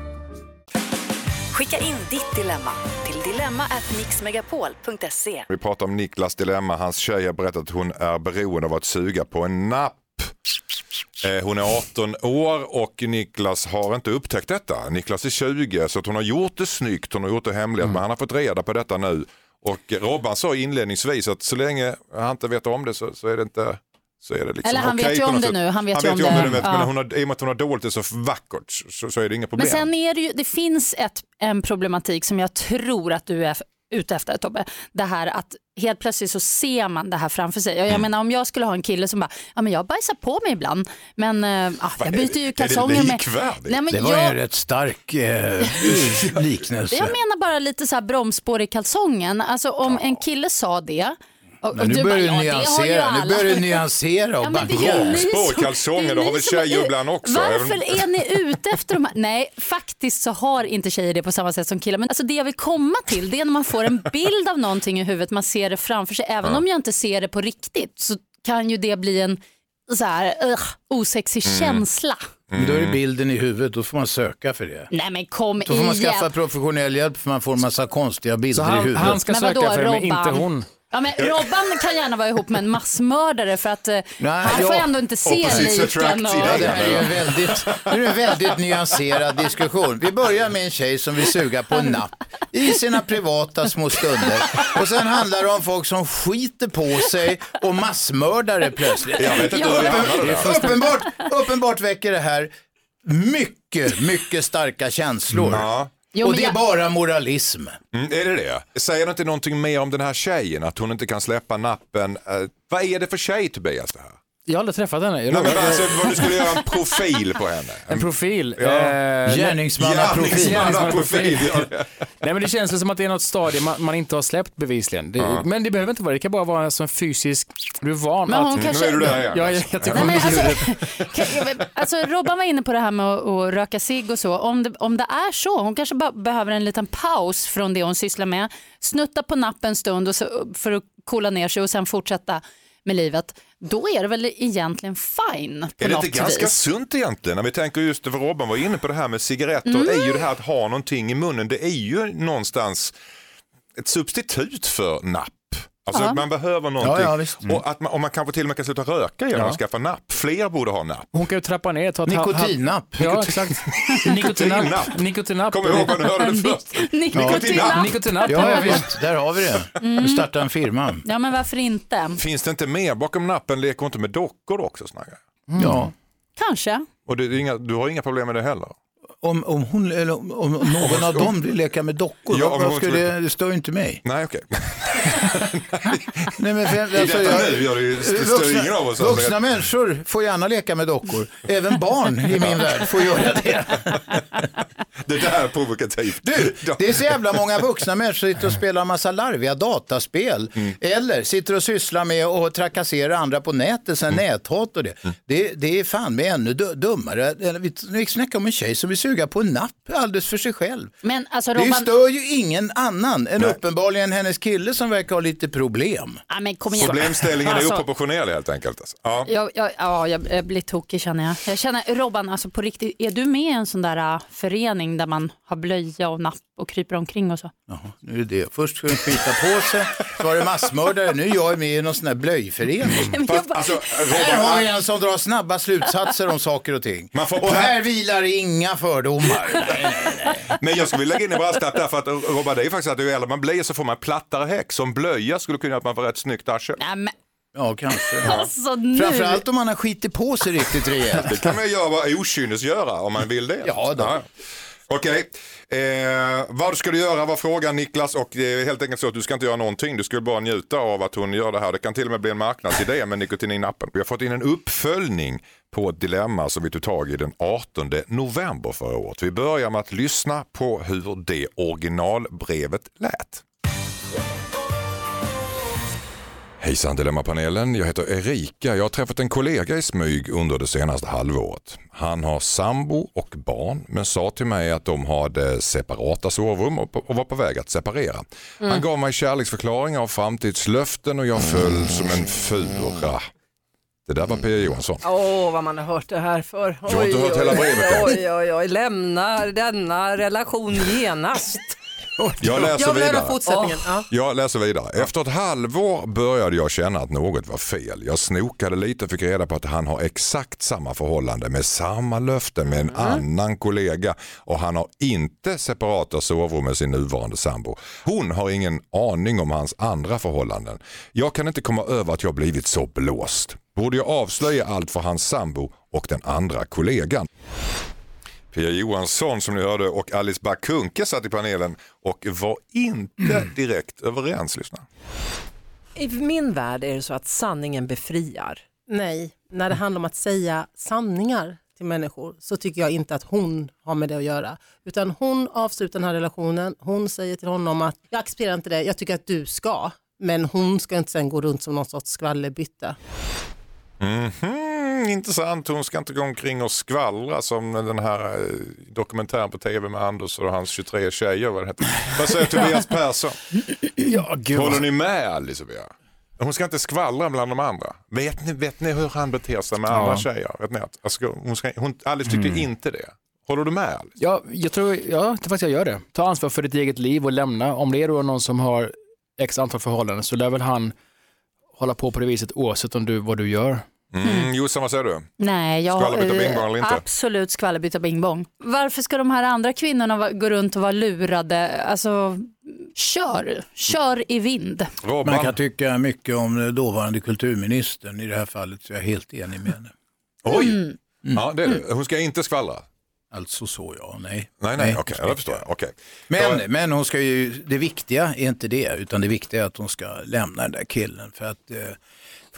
Skicka in ditt dilemma till dilemma at mixmegapol punkt se. Vi pratar om Niklas dilemma. Hans tjej har berättat att hon är beroende av att suga på en napp. Eh, hon är arton år och Niklas har inte upptäckt detta. Niklas är tjugo, så att hon har gjort det snyggt. Hon har gjort det hemligt, mm. men han har fått reda på detta nu. Och Robban sa inledningsvis att så länge han inte vet om det så, så är det inte... Så är det liksom Eller han okay vet ju om det nu. Han vet, han ju vet om det. det. Men, ja. men hon har, i och med att hon har dolt det så vackert så, så är det inga problem. Men sen är det ju, det finns ett, en problematik som jag tror att du är ute efter, Tobbe. Det här att helt plötsligt så ser man det här framför sig. Jag mm. menar om jag skulle ha en kille som bara, ja men jag bajsar på mig ibland. Men äh, jag byter ju kalsonger med... Nej, men det var jag... en rätt stark eh, liknelse. Jag menar bara lite så här bromsspår i kalsongen. Alltså om ja. en kille sa det... Och, men nu börjar du nyansera, nu börjar du nyansera och ja, backa. Bromsspår, kalsonger, då har vi tjejer ibland också. Varför är ni ute efter de här? Nej, faktiskt så har inte tjejer det på samma sätt som killar. Men alltså det jag vill komma till, det är när man får en bild av någonting i huvudet, man ser det framför sig. Även ja. om jag inte ser det på riktigt så kan ju det bli en så här uh, osexig mm. känsla. Mm. Då är det bilden i huvudet, då får man söka för det. Nej men kom Då får man igen. skaffa professionell hjälp för man får en massa konstiga bilder han, i huvudet. Han ska men söka vadå, för det, men Robban? inte hon. Ja, men Robban kan gärna vara ihop med en massmördare för att Nej, han får ja. ändå inte se liken. Och... Ja, det här är en väldigt, det är en väldigt nyanserad diskussion. Vi börjar med en tjej som vill suga på en napp i sina privata små stunder. Och sen handlar det om folk som skiter på sig och massmördare plötsligt. Jag vet inte ja, hur det är. Uppenbart, uppenbart väcker det här mycket, mycket starka känslor. Ja. Jo, och det är jag... bara moralism. Mm, är det det? Säger det inte någonting mer om den här tjejen? Att hon inte kan släppa nappen? Uh, vad är det för tjej, Tobias, det här? Jag har aldrig träffat henne. Jag Nej, men alltså, vad du skulle göra en profil på henne. En profil? Ja. Eh, Gärningsmannaprofil. Gärningsmannaprofil. Nej, men det känns som att det är något stadie man, man inte har släppt bevisligen. Det, Ja. Men det behöver inte vara, det kan bara vara en sån fysisk, du är van Men hon att... kanske- Nu är du där igen. Ja, jag, jag tycker Nej, hon men är alltså, alltså, Robban var inne på det här med att, att röka cigg och så. Om det, om det är så, hon kanske bara behöver en liten paus från det hon sysslar med. Snutta på nappen en stund och så, för att coola ner sig och sen fortsätta med livet. Då är det väl egentligen fine på Är det något inte ganska vis. sunt egentligen? När vi tänker just för Robban var inne på det här med cigaretter. Mm. är ju det här att ha någonting i munnen. Det är ju någonstans ett substitut för napp. Alltså Ja. man behöver någonting. Ja, ja, visst. Och att man, om man kanske till och med kan sluta röka genom Ja. att skaffa napp. Fler borde ha napp. Hon kan ju trappa ner. Ta ett Nikotinnapp. Ja, exakt. Nikotinnapp. Nikotinnapp. Kom ihåg vad du hörde det först. Nikotinnapp. Nikotinnapp. Ja, ja, visst. Där har vi det. Mm. Vi startar en firma. Ja, men varför inte? Finns det inte mer bakom nappen? Leker hon inte med dockor också? Snarare? Ja. Kanske. Och det är inga, du har inga problem med det heller? Om, om, hon, eller om, om någon av dem vill leka med dockor, Ja, vad, om vad hon skulle, skulle- det står ju inte mig. Nej, okej. Nej, men för, I detta nu gör det ju- det stör ju ingen av oss. vuxna människor får gärna leka med dockor. Även barn i min värld får göra det. Det där är provokativt. Du, det är så jävla många vuxna människor som sitter och spelar en massa larviga dataspel. Mm. Eller sitter och sysslar med att trakassera andra på nätet, sen Mm. näthat och det. det. Det är fan med ännu du- dummare. Eller, Vi vi snackar om en tjej som vill suga på en napp alldeles för sig själv. Men alltså Det Robban... stör ju ingen annan än Nej. uppenbarligen hennes kille som verkar ha lite problem. Ja, men kom igen. Problemställningen är Alltså- oproportionerlig helt enkelt. Alltså. Ja. Jag, jag, ja, jag blir tokig känner jag. Jag känner, Robban, alltså på riktigt, är du med i en sån där uh, förening där man har blöja och napp och kryper omkring och så? Jaha, nu är det det. Först skulle de byta på sig, så var det massmördare. Nu är jag med i någon sån här blöjförening. Fast, alltså, Här har vi Robban, en som drar snabba slutsatser om saker och ting. Man får Och pra- här vilar inga fördomar. Nej, nej, nej. men jag skulle vilja lägga in en brasklapp där för att Robban, det är ju faktiskt att ju äldre man blir så får man plattare häck. Som blöja skulle kunna göra att man får rätt snyggt arsel. Nej, men, Ja, kanske. alltså nu. Framförallt om man har skitit på sig riktigt rejält. Det kan man ju göra vad okynnes göra om man vill det. Ja, då. Okej, eh, vad ska du göra var frågan Niklas, och det är helt enkelt så att du ska inte göra någonting, du skulle bara njuta av att hon gör det här. Det kan till och med bli en marknadsidé med nikotininappen. Vi har fått in en uppföljning på ett dilemma som vi tog tag i den artonde november förra året. Vi börjar med att lyssna på hur det originalbrevet lät. Hejsan Dilemmapanelen, jag heter Erika. Jag har träffat en kollega i smyg under det senaste halvåret. Han har sambo och barn men sa till mig att de hade separata sovrum och var på väg att separera. Mm. Han gav mig kärleksförklaringar och framtidslöften och jag föll som en fura. Det där var P. Johansson. Åh, oh, vad man har hört det här för. Du har inte hört hela brevet än. Oj, oj, oj, lämnar denna relation genast. Jag läser jag vill höra vidare. fortsättningen. Ja. Jag läser vidare. Efter ett halvår började jag känna att något var fel. Jag snokade lite och fick reda på att han har exakt samma förhållande med samma löfte med en annan kollega och han har inte separata sovrum med sin nuvarande sambo. Hon har ingen aning om hans andra förhållanden. Jag kan inte komma över att jag blivit så blåst. Borde jag avslöja allt för hans sambo och den andra kollegan? P. Johansson som ni hörde och Alice Bakunke satt i panelen och var inte direkt överens. Lyssna. I min värld är det så att sanningen befriar. Nej, när det handlar om att säga sanningar till människor så tycker jag inte att hon har med det att göra. Utan hon avslutar den här relationen, hon säger till honom att jag accepterar inte det, jag tycker att du ska. Men hon ska inte sen gå runt som någon sorts skvallerbytta. Mm-hmm, intressant, hon ska inte gå omkring och skvallra som den här eh, dokumentären på tv med Anders och hans tjugotre tjejer. Vad, det heter. Vad säger Tobias Persson? Ja, gud. Håller ni med Alice? Hon ska inte skvallra bland de andra. Vet ni, vet ni hur han beter sig med Ja. andra tjejer? Vet ni att, alltså, hon ska, hon, Alice tyckte Mm. inte det. Håller du med Alice? Ja, jag tror, ja, det faktiskt jag gör det. Ta ansvar för ditt eget liv och lämna. Om det är då någon som har x antal förhållanden så lär väl han hålla på på det viset oavsett om du, vad du gör. Mm, Jossan, vad säger du? Nej, jag Skvallerbytta bingbong eller inte? absolut skvallerbytta bingbong. Varför ska de här andra kvinnorna va- gå runt och vara lurade? Alltså, kör. Kör i vind. Man kan tycka mycket om den dåvarande kulturministern i det här fallet, så jag är helt enig med henne. Oj! Mm. Ja, det är det. Hon ska inte skvallra. Alltså så, ja, nej. Nej, nej, okej, okay, jag förstår jag. Okay. Men, Då- men hon ska ju, det viktiga är inte det, utan det viktiga är att hon ska lämna den där killen. För att eh,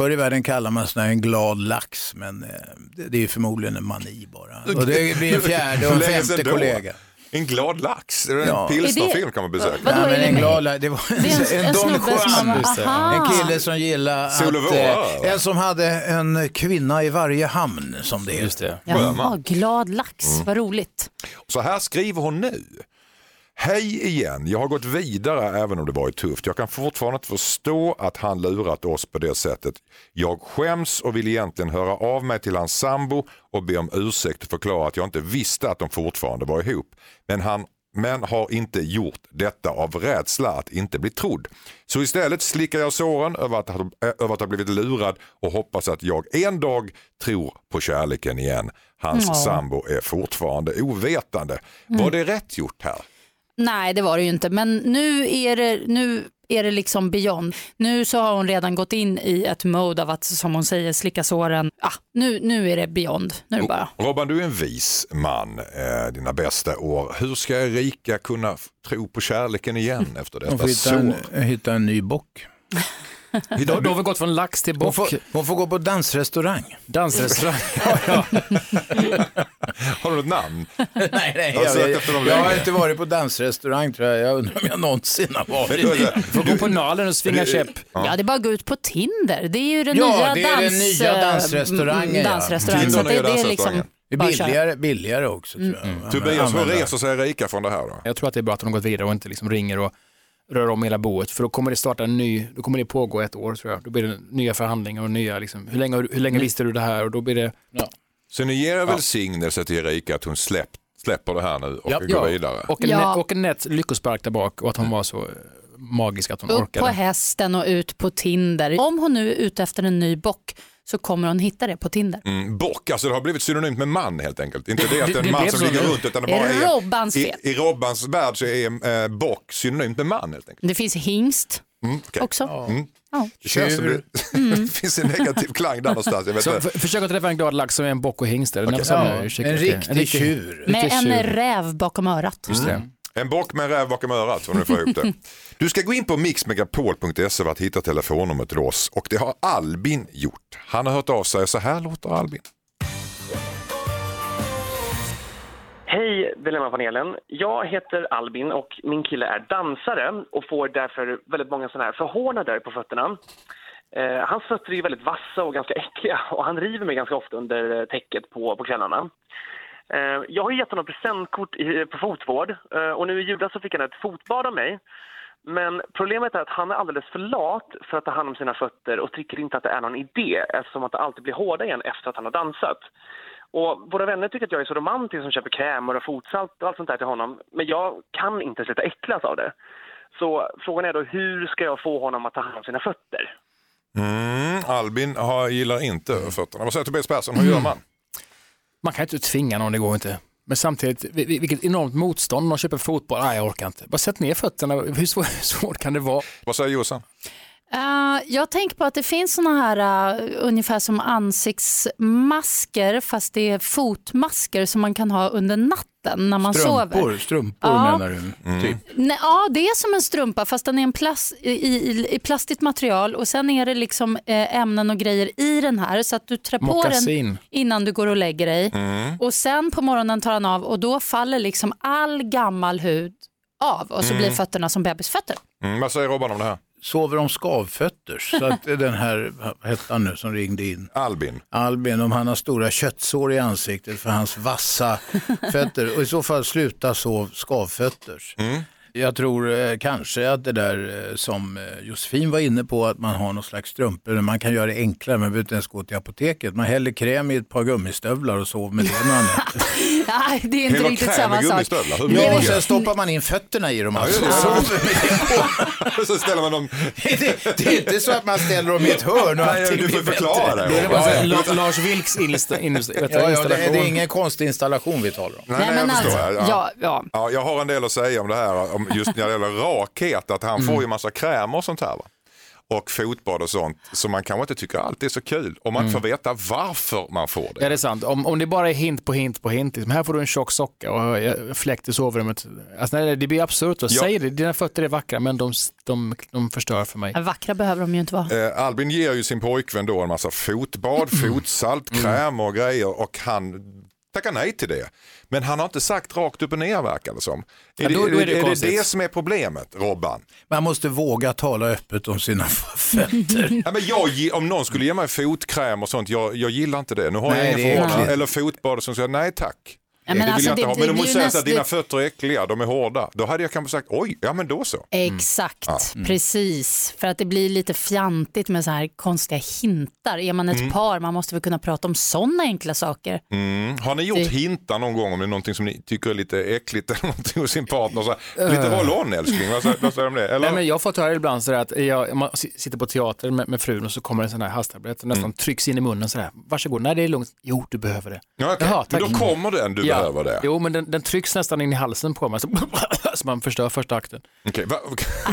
Förr i världen kallar man sån här en glad lax, men eh, det, det är förmodligen en mani bara. Och det blir en fjärde och en femte kollega. En glad lax? Det är en Ja. pilsnerfilm kan man besöka. Ja, men en glad lax, det var Det är en- en en Don snubbe som- Juan. aha. En kille som gillar Sol och att, vår, eh, va? en som hade en kvinna i varje hamn, som det Just heter. det. Jaha, glad lax, Mm. vad roligt. Så här skriver hon nu. Hej igen, jag har gått vidare även om det varit tufft. Jag kan fortfarande inte förstå att han lurat oss på det sättet. Jag skäms och vill egentligen höra av mig till hans sambo och be om ursäkt och förklara att jag inte visste att de fortfarande var ihop. Men han men har inte gjort detta av rädsla att inte bli trodd. Så istället slickar jag såren över att, över att ha blivit lurad och hoppas att jag en dag tror på kärleken igen. Hans Ja. sambo är fortfarande ovetande. Var det rätt gjort här? Nej, det var det ju inte. Men nu är det, nu är det liksom beyond. Nu så har hon redan gått in i ett mode av att, som hon säger, slicka såren. Ah, nu, nu är det beyond. Nu är det bara. Robban, du är en vis man, eh, dina bästa år. Hur ska Erika kunna f- tro på kärleken igen efter Hon får detta hitta sår? en, hitta en ny bock. Då, då har vi gått från lax till Hon bock. får, hon får gå på dansrestaurang. Dansrestaurang. Ja, ja. Har du något namn? nej, nej, Har du jag, sökt jag, efter dem jag har länge? inte varit på dansrestaurang, tror jag. Jag undrar om jag någonsin har varit. Får gå på Nalen och svinga käpp. Ja, det är bara att gå ut på Tinder. Det är ju den Ja, nya, det är den dans, nya eh, dansrestaurangen, ja. dansrestaurangen. Tinder Så att är det, det är dansrestaurangen. liksom Det är bara köra. billigare, billigare också, tror jag. Mm. Tobias, hur reser sig Erika från det här då? Jag tror att det är bra att de har gått vidare och inte liksom ringer och rör om hela boet. För då kommer det starta en ny, då kommer det pågå ett år tror jag. Då blir det nya förhandlingar och nya, liksom, hur länge, hur länge visste du det här? Och då blir det... Ja. Så ni ger välsignelse till Erika att hon släpp, släpper det här nu och Ja, går ja. vidare? Och en, Ja. och en nätt lyckospark där bak och att hon var så eh, magisk att hon Upp på orkade. hästen och ut på Tinder. Om hon nu är ute efter en ny bock så kommer hon hitta det på Tinder. Mm, bock, alltså det har blivit synonymt med man helt enkelt. Inte det att det är Det- en det man blev som så ligger nu. runt utan det Är bara det är... Robbans I, fel? I Robbans värld så är eh, bock synonymt med man helt enkelt. Det finns hingst Mm, okej. också. Mm. Ja. Det känns som det, det finns en negativ klang där någonstans. Jag vet Så inte. för, försök att träffa en glad lax som är en bock och hingst. Är det Okej. samma? Ja, Ursäkta, en okej. riktig tjur. Med Riktig en tjur. räv bakom örat. Just det. En bock med en räv bakom örat om du får ihop det. Du ska gå in på mixmegapol punkt se för att hitta telefonnumret till oss och det har Albin gjort. Han har hört av sig, så här låter Albin. Hej Dilemmapanelen. Jag heter Albin och min kille är dansare och får därför väldigt många sådana här förhårnader på fötterna. Eh, hans fötter är väldigt vassa och ganska äckliga och han river mig ganska ofta under täcket på, på kvällarna. Eh, jag har gett honom presentkort i, på fotvård eh, och nu i julas så fick han ett fotbad av mig. Men problemet är att han är alldeles för lat för att ta hand om sina fötter och tycker inte att det är någon idé eftersom att det alltid blir hårda igen efter att han har dansat. Och våra vänner tycker att jag är så romantisk som köper krämer och fotsalt och allt sånt där till honom. Men jag kan inte sluta äcklas av det. Så frågan är då, hur ska jag få honom att ta hand om sina fötter? Mm, Albin har, gillar inte fötterna. Vad säger Tobias Persson, hur gör man? Man kan inte tvinga någon, det går inte. Men samtidigt, vil- vilket enormt motstånd. Man köper fotboll, nej jag orkar inte. Bara sätt ner fötterna, hur svårt, svårt kan det vara? Vad säger Jossan? Uh, jag tänker på att det finns såna här uh, ungefär som ansiktsmasker fast det är fotmasker som man kan ha under natten när man Strumpor, sover. strumpor Ja. menar du? Typ. Nej, ja, det är som en strumpa fast den är en plast, i, i, i plastigt material och sen är det liksom eh, ämnen och grejer i den här så att du trär på Moccasin. den innan du går och lägger dig. Mm. Och sen på morgonen tar han av och då faller liksom all gammal hud av och så Mm. blir fötterna som bebisfötter. Mm, vad säger Robban om det här? Sover om skavfötter. Så att den här, vad hette han nu som ringde in? Albin. Albin, om han har stora köttsår i ansiktet för hans vassa fötter. Och i så fall sluta sov skavfötters. Mm. Jag tror eh, kanske att det där eh, som eh, Josefin var inne på, att man har någon slags strumpor. Man kan göra det enklare, man behöver inte ens gå till apoteket. Man häller kräm i ett par gummistövlar och sover med det några nätter. Nej, det är inte Hela riktigt kräm samma med sak. gummistövlar, hur Ja, och mycket? sen stoppar man in fötterna i dem. Alltså. Ja, Och just det. sover med det på. Så ställer man dem... det, det är inte så att man ställer dem i ett hörn och Nej, allting du får blir förklara bättre. det. Det är bara Ja, så här, ja. La- Lars Vilks insta, insta, vet du, Ja, ja, det, är, installation. det är ingen konstig installation vi talar om. Nej, Nej, nej, men jag förstår. alltså, ja. ja, ja. Ja, jag har en del att säga om det här, om just när det gäller rakhet, att han får ju massa krämer och sånt här. Va? och fotbad och sånt, så man kanske inte tycker allt är så kul. Och man Mm. får veta varför man får det. Ja, det är sant. Om, om det bara är hint på hint på hint, liksom, här får du en tjock socka och jag fläkt i sovrummet. Alltså, nej, det blir absurt att Ja. säga det. Dina fötter är vackra, men de, de, de förstör för mig. Vackra behöver de ju inte vara. Eh, Albin ger ju sin pojkvän då en massa fotbad, fotsalt, kräm och grejer och han tackar nej till det. Men han har inte sagt rakt upp och ner, verkar det som. Ja, Är, då- det, då är är, det det, är det konstigt. det som är problemet, Robban? Man måste våga tala öppet om sina fötter. Ja, men jag, gi- om någon skulle ge mig fotkräm och sånt, jag, jag gillar inte det. Nu har Nej, jag det är ingen förordnande. äckligt. Eller fotbad som säger nej tack. Ja, det men vill alltså, jag inte det- ha. det Men du blir måste ju säga näst- att dina det- fötter är äckliga, de är hårda. Då hade jag kanske sagt oj, ja men då så. Exakt, Ja. Mm. precis. För att det blir lite fjantigt med så här konstiga hintar. Är man ett Mm. par, man måste väl kunna prata om sådana enkla saker. Mm. Har ni gjort Det- hintar någon gång om det är någonting som ni tycker är lite äckligt eller någonting hos sin partner? Så här, lite håll on älskling, vad säger, vad säger de det? Eller? Nej, men jag har fått höra ibland så att jag, man s- sitter på teater med, med frun och så kommer en sån här hasttablett och nästan Mm. trycks in i munnen så här. Varsågod, nej det är lugnt. Jo, du behöver det. Ja, okej. Jaha, Men tack. då kommer den, du Ja. behöver det. Jo, men den, den trycks nästan in i halsen på mig så, så man förstör första akten. Okej, va-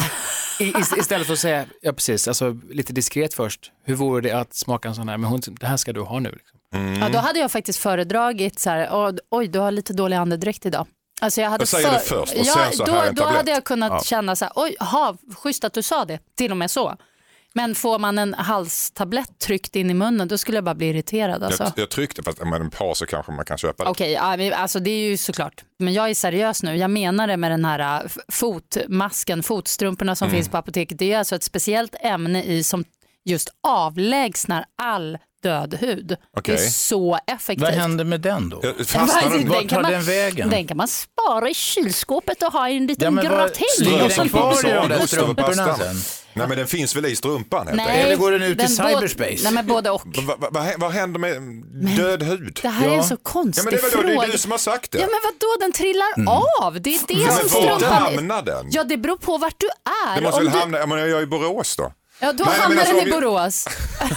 I, ist- istället för att säga, ja precis, alltså lite diskret först. Hur vore det att smaka en sån här, men hon, det här ska du ha nu. Liksom. Mm. Ja, då hade jag faktiskt föredragit så här, "Åh, oj du har lite dålig andedräkt idag. Alltså jag hade Jag säger det först och ja, sen så då, här en då tablett. hade jag kunnat Ja. känna så här, oj, ha, schysst att du sa det, till och med så. Men får man en halstablett tryckt in i munnen, då skulle jag bara bli irriterad. Alltså. jag, jag tryckte, fast med en par så kanske man kan köpa det. Okej, ja, men alltså det är ju såklart. Men jag är seriös nu. Jag menar det med den här äh, f- fotmasken, fotstrumporna som Mm. finns på apoteket. Det är alltså ett speciellt ämne i som just avlägsnar all död hud. Okej. Det är så effektivt. Vad händer med den då? Fastnar den? Vart tar den vägen? Den kan man spara i kylskåpet och ha i en liten Ja, men vad- gratäng. ligger Och den så- kvar i de där Must över strumporna pastan. sen? Nej, men den finns väl i strumpan helt Nej, enkelt. Eller går den ut i den både- cyberspace? Nej, men både och. Va- va- va- vad händer med död hud? Det här är en så konstig ja, men det, är väl då, det är fråga. du som har sagt det. Ja, men vadå, den trillar Mm. av. Det är det Men som var strumpan är. hamnar den? Ja, det beror på vart du är. Det måste Om väl du... hamna, jag, menar, jag är i Borås då. Ja, då Nej, men hamnar alltså, den om i vi- Borås. Så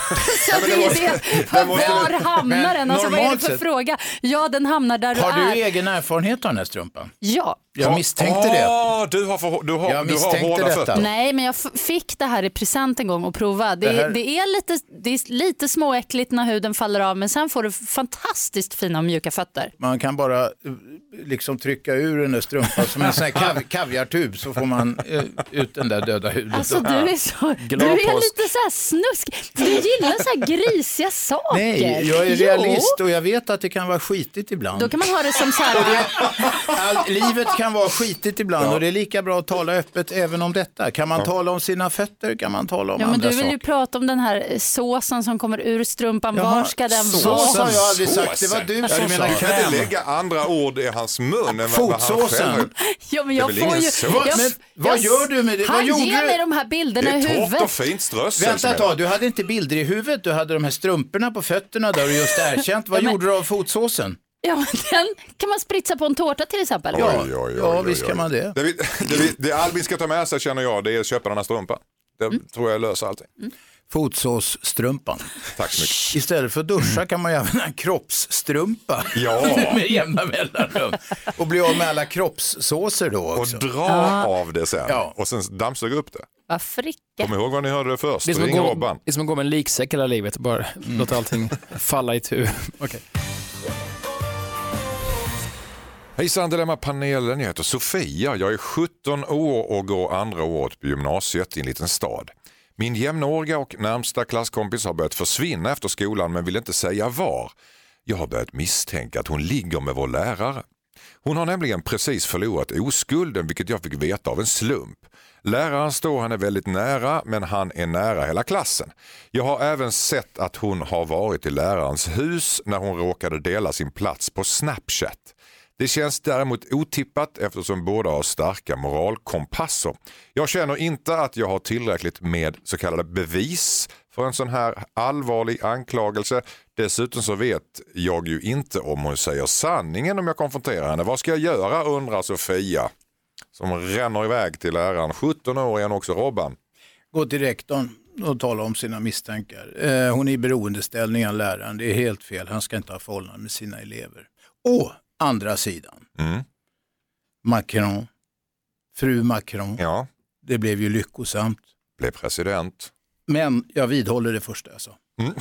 men det det är måste- det. det måste- Var hamnar den? Alltså, vad är det normalt för sett- fråga? Ja, den hamnar där Har du är. du egen erfarenhet av den här strumpan? Ja. Jag misstänkte det. Åh, du har, för, du har, Jag du har misstänkte hårda detta. fötter. Nej, men jag f- fick det här i present en gång och prova. Det, Det här- det, är lite, det är lite småäckligt när huden faller av, men sen får du fantastiskt fina och mjuka fötter. Man kan bara eh, liksom trycka ur den där strumpan som en sån här kav- kaviartub så får man eh, ut den där döda huden. Alltså du är, så, du Glad är post. lite så här snusk. Du gillar så här grisiga saker. Nej, jag är Jo. realist och jag vet att det kan vara skitigt ibland. Då kan man ha det som så här... All, livet kan vara skitigt ibland Ja. och det är lika bra att tala öppet även om detta. Kan man Ja. tala om sina fötter kan man tala om Ja, men andra du vill ju saker. prata om den här såsen som kommer ur strumpan. Jaha, Var ska den sås vara? har jag aldrig sagt. Det var du Ja, som du sa. kan inte lägga andra ord i hans mun än vad, vad han Fotsåsen. själv... Ja, men Det är jag väl får ingen ju... sås? Jag, Men vad jag- gör du med det? Vad Han gjorde ger du? mig de här Det bilderna i är torrt huvudet. och fint strössel. Vänta som ett är- tag, du hade inte bilder i huvudet, du hade de här strumporna på fötterna där du just erkänt. Vad Ja, men- gjorde du av fotsåsen? Ja, men den kan man spritsa på en tårta till exempel. Ja, Oj, oj, oj, ja oj, visst oj. kan man det. Det, vi- det, vi- det Albin ska ta med sig känner jag, det är att köpa den här strumpan. Det Mm. tror jag löser allting. Fotsåsstrumpan. Tack så mycket. Istället för att duscha kan man ju använda en kroppsstrumpa Ja. med jämna mellanrum. Och bli av med alla kroppssåser då Och också. dra Ja. av det sen. Ja. Och sen dammsuga upp det. Vad fricka. Kom ihåg vad ni hörde det först. Det är som att Ring gå, Robban. det är som att gå med en liksäck hela livet och bara låta allting falla i tur. Okej. Hejsan Dilemma-panelen, jag heter Sofia. Jag är sjutton år och går andra året på gymnasiet i en liten stad. Min jämnåriga och närmsta klasskompis har börjat försvinna efter skolan men vill inte säga var. Jag har börjat misstänka att hon ligger med vår lärare. Hon har nämligen precis förlorat oskulden, vilket jag fick veta av en slump. Läraren står henne väldigt nära, men han är nära hela klassen. Jag har även sett att hon har varit i lärarens hus när hon råkade dela sin plats på Snapchat. Det känns däremot otippat eftersom båda har starka moralkompasser. Jag känner inte att jag har tillräckligt med så kallade bevis för en sån här allvarlig anklagelse. Dessutom så vet jag ju inte om hon säger sanningen om jag konfronterar henne. Vad ska jag göra, undrar Sofia, som ränner iväg till läraren. sjutton år igen också, Robban. Gå till rektorn och tala om sina misstankar. Eh, hon är i beroendeställning av läraren. Det är helt fel. Han ska inte ha förhållanden med sina elever. Och andra sidan. Mm. Macron. Fru Macron. Ja, Det blev ju lyckosamt. blev president. Men jag vidhåller det första jag sa. Mm.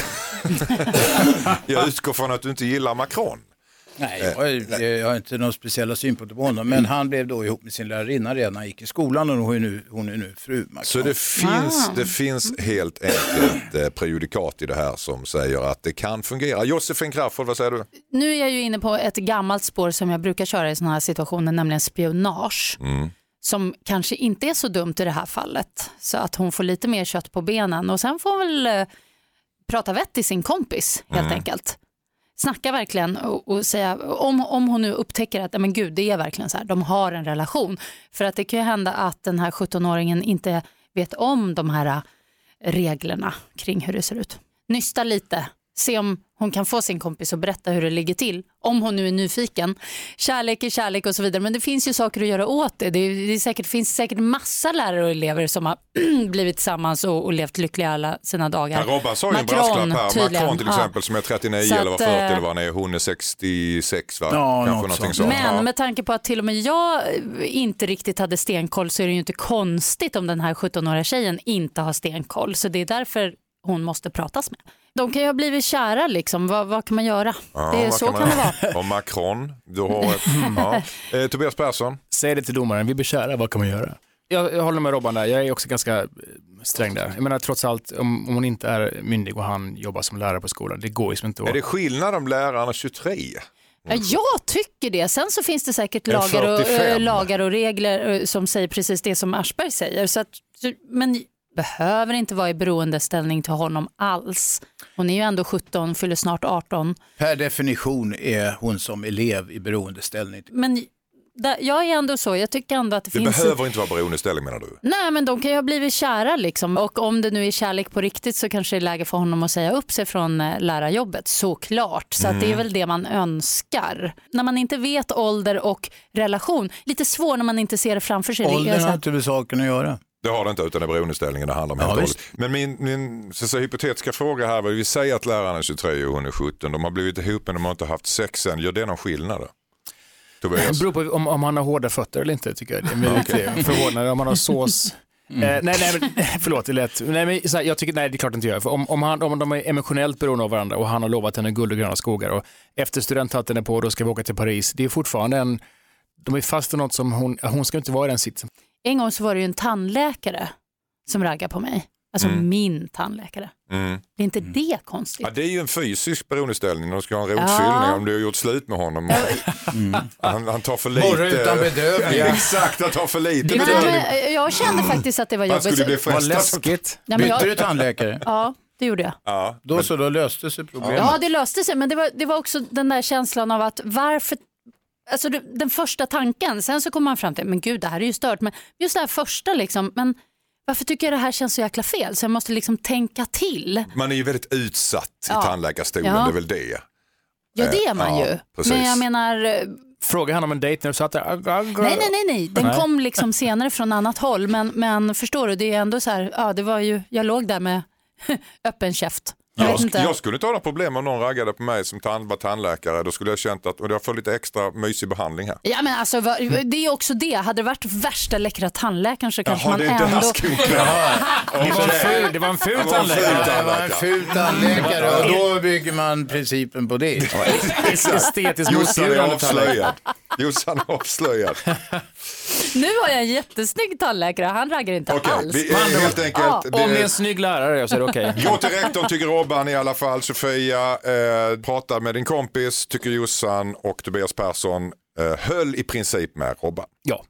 Jag utgår från att du inte gillar Macron. Nej, jag, jag har inte några speciella synpunkter på honom. Men han blev då ihop med sin lärarinna redan när han gick i skolan och hon är nu, hon är nu fru Macron. Så det finns, ah. det finns helt enkelt eh, prejudikat i det här som säger att det kan fungera. Josefin Crafoord, vad säger du? Nu är jag ju inne på ett gammalt spår som jag brukar köra i sådana här situationer, nämligen spionage. Mm. Som kanske inte är så dumt i det här fallet. Så att hon får lite mer kött på benen och sen får hon väl eh, prata vett i sin kompis helt mm. enkelt. Snacka verkligen och, och säga, om, om hon nu upptäcker att men gud, det är verkligen så här, de har en relation. För att det kan ju hända att den här sjuttonåringen inte vet om de här reglerna kring hur det ser ut. Nysta lite, se om hon kan få sin kompis att berätta hur det ligger till. Om hon nu är nyfiken. Kärlek är kärlek och så vidare. Men det finns ju saker att göra åt det. Det, är, det är säkert, finns säkert massa lärare och elever som har blivit tillsammans och, och levt lyckliga alla sina dagar. Ja, Robban sa ju en brasklapp här. Macron till exempel ja. som är trettionio så eller var fyrtio att, eller vad han är. Hon är sextiosex va? Ja, kanske någonting så. Men ja. med tanke på att till och med jag inte riktigt hade stenkoll så är det ju inte konstigt om den här sjuttonåriga tjejen inte har stenkoll. Så det är därför hon måste pratas med. De kan ju ha blivit kära liksom. Vad, vad kan man göra? Ja, det är så kan, kan det vara. Och Macron, du har ett... ja. eh, Tobias Persson. Säg det till domaren, vi blir kära, vad kan man göra? Jag, jag håller med Robban där, jag är också ganska sträng där. Jag menar trots allt, om, om hon inte är myndig och han jobbar som lärare på skolan, det går ju inte att... Är det skillnad om lärarna tjugotre? Ja, jag tycker det. Sen så finns det säkert lagar och, äh, lagar och regler äh, som säger precis det som Aschberg säger. Så att, men... behöver inte vara i beroendeställning till honom alls. Hon är ju ändå sjutton, fyller snart arton. Per definition är hon som elev i beroendeställning. Men där, jag är ändå så, jag tycker ändå att det, det finns... Det behöver inte vara beroendeställning menar du? Nej, men de kan ju ha blivit kära liksom. Och om det nu är kärlek på riktigt så kanske det är läge för honom att säga upp sig från äh, lärarjobbet, såklart. Så mm. att det är väl det man önskar. När man inte vet ålder och relation, lite svår när man inte ser det framför sig. Åldern har inte med saken att göra. Det har det inte utan det är beroendeställningen det handlar om. Ja, men min, min så, så, hypotetiska fråga här var vi säger att läraren är tjugotre och hon är sjutton. De har blivit ihop men de har inte haft sex än. Gör det någon skillnad? Det beror på om, om han har hårda fötter eller inte tycker jag. Det är okay. Förvånande om han har sås. Mm. Eh, nej, nej, men, förlåt, det är lätt. Nej, men, så här, jag tycker, nej, det är klart inte jag. För om, om, han, om de är emotionellt beroende av varandra och han har lovat henne guld och gröna skogar och efter studenthatten är på då ska vi åka till Paris. Det är fortfarande en, de är fast i något som hon, hon ska inte vara i den sitsen. En gång så var det ju en tandläkare som raggade på mig. Alltså mm. min tandläkare. Mm. Det är inte mm. det konstigt. Ja, det är ju en fysisk beroendeställning. De ska ha en rotfyllning ja. om du har gjort slut med honom. Mm. Han, han tar för lite. Morra utan bedövning. Ja, exakt, han tar för lite. Nej, jag kände faktiskt att det var jobbigt. Han skulle bli frestad. Läskigt. Ja, Bytte jag... du tandläkare? Ja, det gjorde jag. Ja, då men... så då löste sig problemet. Ja, det löste sig. Men det var, det var också den där känslan av att varför... Alltså den första tanken, sen så kommer man fram till, men gud det här är ju stört, men just det här första liksom, men varför tycker jag det här känns så jäkla fel? Så jag måste liksom tänka till. Man är ju väldigt utsatt ja. i tandläkarstolen, ja. det är väl det. Ja det är man ja, ju, precis. Men jag menar... Fråga han om en dejt när du satt där. Nej, nej, nej, nej. Den nej. kom liksom senare från annat håll, men, men förstår du, det är ändå så här, ja det var ju, jag låg där med öppen käft. Jag, jag, jag skulle inte ha några problem om någon raggade på mig som tand, var tandläkare. Då skulle jag känt att och jag får lite extra mysig behandling här. Ja men alltså det är också det. Hade det varit värsta läckra tandläkaren så kanske Jaha, man ändå... det, var ful, det var en ful tandläkare. Det var en ful tandläkare och då bygger man principen på det. Estetiskt Jossan är avslöjad. Jossan är avslöjad. Nu har jag en jättesnygg tandläkare. Han raggar inte okay, alls. Vi är helt enkelt, ja, det... Om det är en snygg lärare så är det okej. Okay. Gå till rektorn tycker Robban i alla fall. Sofia eh, pratar med din kompis tycker Jossan och Tobias Persson eh, höll i princip med Robban. Ja.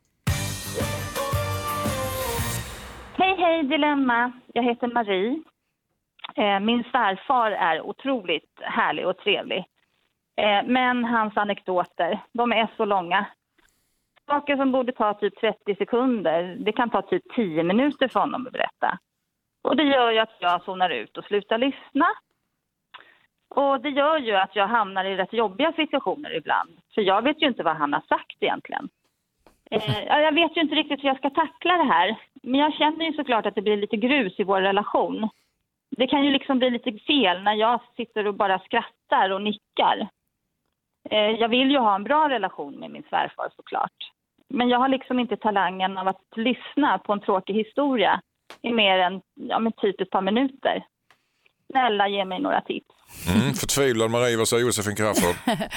Hej hej Dilemma. Jag heter Marie. Eh, min svärfar är otroligt härlig och trevlig. Eh, men hans anekdoter, de är så långa. Saker som borde ta typ trettio sekunder, det kan ta typ tio minuter för honom att berätta. Och det gör ju att jag zonar ut och slutar lyssna. Och det gör ju att jag hamnar i rätt jobbiga situationer ibland. För jag vet ju inte vad han har sagt egentligen. Eh, jag vet ju inte riktigt hur jag ska tackla det här. Men jag känner ju såklart att det blir lite grus i vår relation. Det kan ju liksom bli lite fel när jag sitter och bara skrattar och nickar. Eh, jag vill ju ha en bra relation med min svärfar såklart. Men jag har liksom inte talangen av att lyssna på en tråkig historia i mer än ja, men typ ett par minuter. Snälla, ge mig några tips. Mm, förtvivlad Marie, vad säger Josefin Crafoord?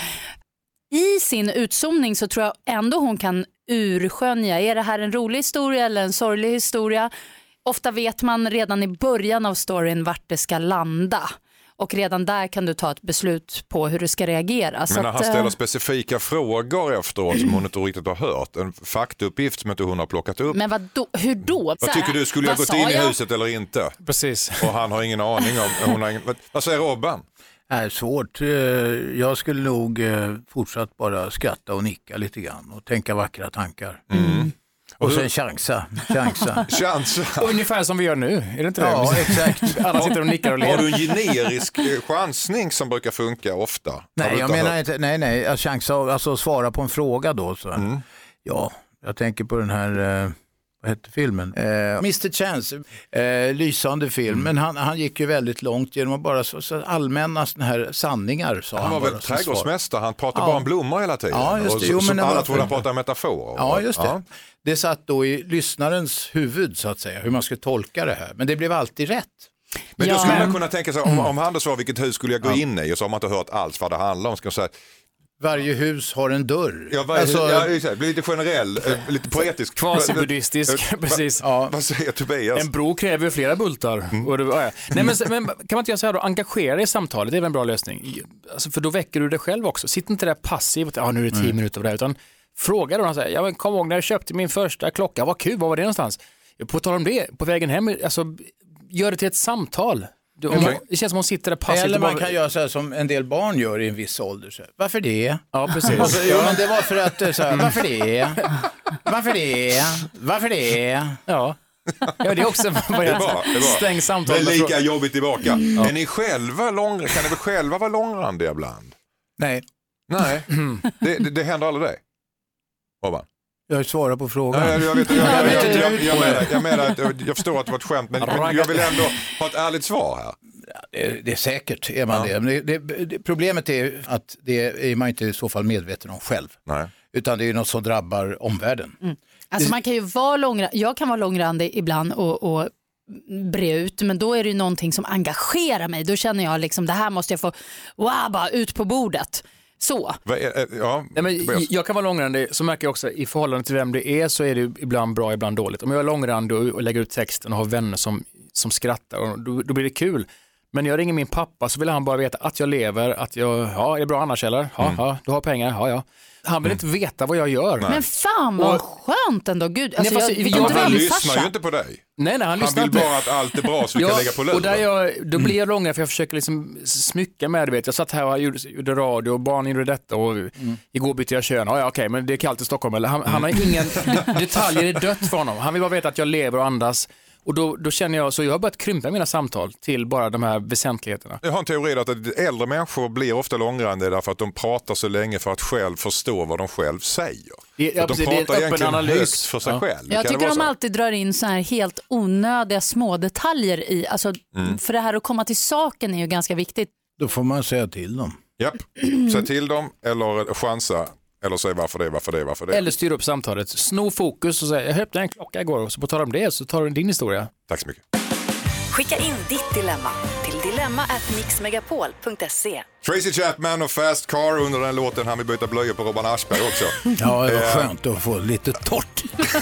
I sin utzoomning så tror jag ändå hon kan urskönja, är det här en rolig historia eller en sorglig historia? Ofta vet man redan i början av storyn vart det ska landa. Och redan där kan du ta ett beslut på hur du ska reagera. Men så när att, han ställer specifika frågor efteråt som hon inte riktigt har hört, en faktauppgift som inte hon har plockat upp. Men vad då, hur då? Vad tycker du, skulle jag gått in jag? i huset eller inte? Precis. Och han har ingen aning om, hon har ingen, vad, vad säger Robban? Det är svårt. Jag skulle nog fortsatt bara skratta och nicka lite grann och tänka vackra tankar. Mm. Och sen chansa. chansa. chansa. Ungefär som vi gör nu, är det inte det? Ja, exakt. Alla sitter och nickar och ler. Har du en generisk chansning som brukar funka ofta? Nej, jag menar inte, nej, nej, att chansa, alltså svara på en fråga då. Så. Mm. Ja, jag tänker på den här, eh, vad hette filmen? Eh, mister Chance, eh, lysande film, mm. men han, han gick ju väldigt långt genom att bara så, så allmänna såna här sanningar. Så han, han var väl trädgårdsmästare, han pratade ja. bara om blommor hela tiden. Ja, just det. Och, jo, som men alla var... trodde han pratade metaforer. Ja, just det. Ja. Det satt då i lyssnarens huvud så att säga, hur man ska tolka det här. Men det blev alltid rätt. Men ja. då skulle man kunna tänka sig, om, om han då svarar vilket hus skulle jag gå ja. in i och så har man inte hört alls vad det handlar om. Ska man säga, varje hus har en dörr. Ja, varje, alltså, ja, det blir lite generell, lite poetisk. Quasi-buddhistisk, precis. Ja. Vad säger Tobias? En bro kräver flera bultar. Mm. Och det, ja. Nej, men, men kan man inte göra så här då, engagera dig i samtalet, det är väl en bra lösning. Alltså, för då väcker du dig själv också. Sitt inte där passivt, ja nu är det tio mm. minuter av det här, utan fråga då, han säger, ja men kom ihåg när jag köpte min första klocka, vad kul, vad var det någonstans? På tal om det, på vägen hem, alltså gör det till ett samtal. Det, okay. det känns som hon sitter där passivt. Eller man bara... kan göra så här som en del barn gör i en viss ålder. Så. Varför det? Ja, precis. Alltså, ja, men det var för att, så här, varför det? Varför det? Varför det? Ja. Ja, det är också det är bra, det är bra. Stäng samtal. Det är lika jobbigt tillbaka. Mm. Är ni själva lång... Kan ni väl själva vara långrandiga ibland? Nej. Nej, det, det, det händer aldrig dig. Robban? Jag svarar på frågan. Ja, jag, jag, vet, jag, jag, jag, jag, jag, jag, menar, jag, menar, jag förstår att det var ett skämt, men jag vill ändå ha ett ärligt svar här. Det är, det är säkert, är man ja. det. Det, det, det. Problemet är att det är man inte i så fall medveten om själv. Nej. Utan det är något som drabbar omvärlden. Mm. Alltså man kan ju vara långrandig, jag kan vara långrandig ibland och, och bre ut, men då är det ju någonting som engagerar mig. Då känner jag liksom, det här måste jag få wow, bara ut på bordet. Så. Ja, Nej, men jag kan vara långrandig, så märker jag också i förhållande till vem det är så är det ibland bra, ibland dåligt. Om jag är långrandig och, och lägger ut texten och har vänner som, som skrattar, och då, då blir det kul. Men jag ringer min pappa så vill han bara veta att jag lever, att jag, ja, är det bra annars eller? Ja, mm. ja, du har pengar, ja, ja. Han vill inte veta vad jag gör. Nej. Men fan vad och, skönt ändå. Gud, alltså, nej, jag, jag, jag, han lyssnar ju inte på dig. Nej, nej, han, han vill inte. bara att allt är bra så vi ja, kan lägga på luren. Och där jag, då blir jag långare för jag försöker liksom smycka med det. Vet. Jag satt här och gjorde, gjorde radio och barn gjorde detta och mm. igår bytte jag kön. Ja, ja, okej, men det är kallt i Stockholm. Eller han, mm. han har ingen detaljer, är dött för honom. Han vill bara veta att jag lever och andas. Och då, då känner jag, så jag har börjat krympa mina samtal till bara de här väsentligheterna. Jag har en teori att äldre människor blir ofta långrandiga därför att de pratar så länge för att själv förstå vad de själv säger. Det, ja, att de precis, pratar egentligen högt för sig ja. själv. Jag kan tycker de så? alltid drar in så här helt onödiga små detaljer i, alltså, mm. för det här att komma till saken är ju ganska viktigt. Då får man säga till dem. Japp, säg till dem eller chansa. Eller säg varför det, varför det, varför det. Eller styr upp samtalet. Sno fokus och säg, jag öppnade en klocka igår och så på tal om det så tar du din historia. Tack så mycket. Skicka in ditt dilemma till dilemma at mixmegapol punkt se. Tracy Chapman och Fast Car under den låten. Han vill byta blöjor på Robban Aschberg också. Ja, det var skönt att få lite torrt.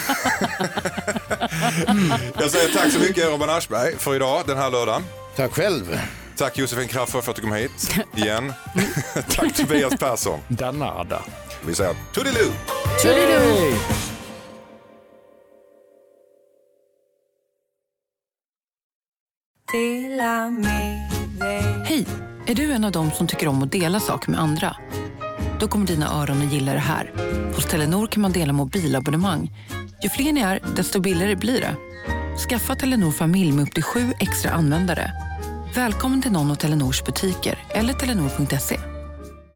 Jag säger tack så mycket Robban Aschberg för idag, den här lördagen. Tack själv. Tack Josefin Crafoord för att du kom hit igen. Tack Tobias Persson. Danada. Vi säger toodiloo. Toodiloo. Hej, är du en av dem som tycker om att dela saker med andra? Då kommer dina öron att gilla det här. Hos Telenor kan man dela mobilabonnemang. Ju fler ni är, desto billigare blir det. Skaffa Telenor familj med upp till sju extra användare. Välkommen till någon av Telenors butiker eller telenor punkt se.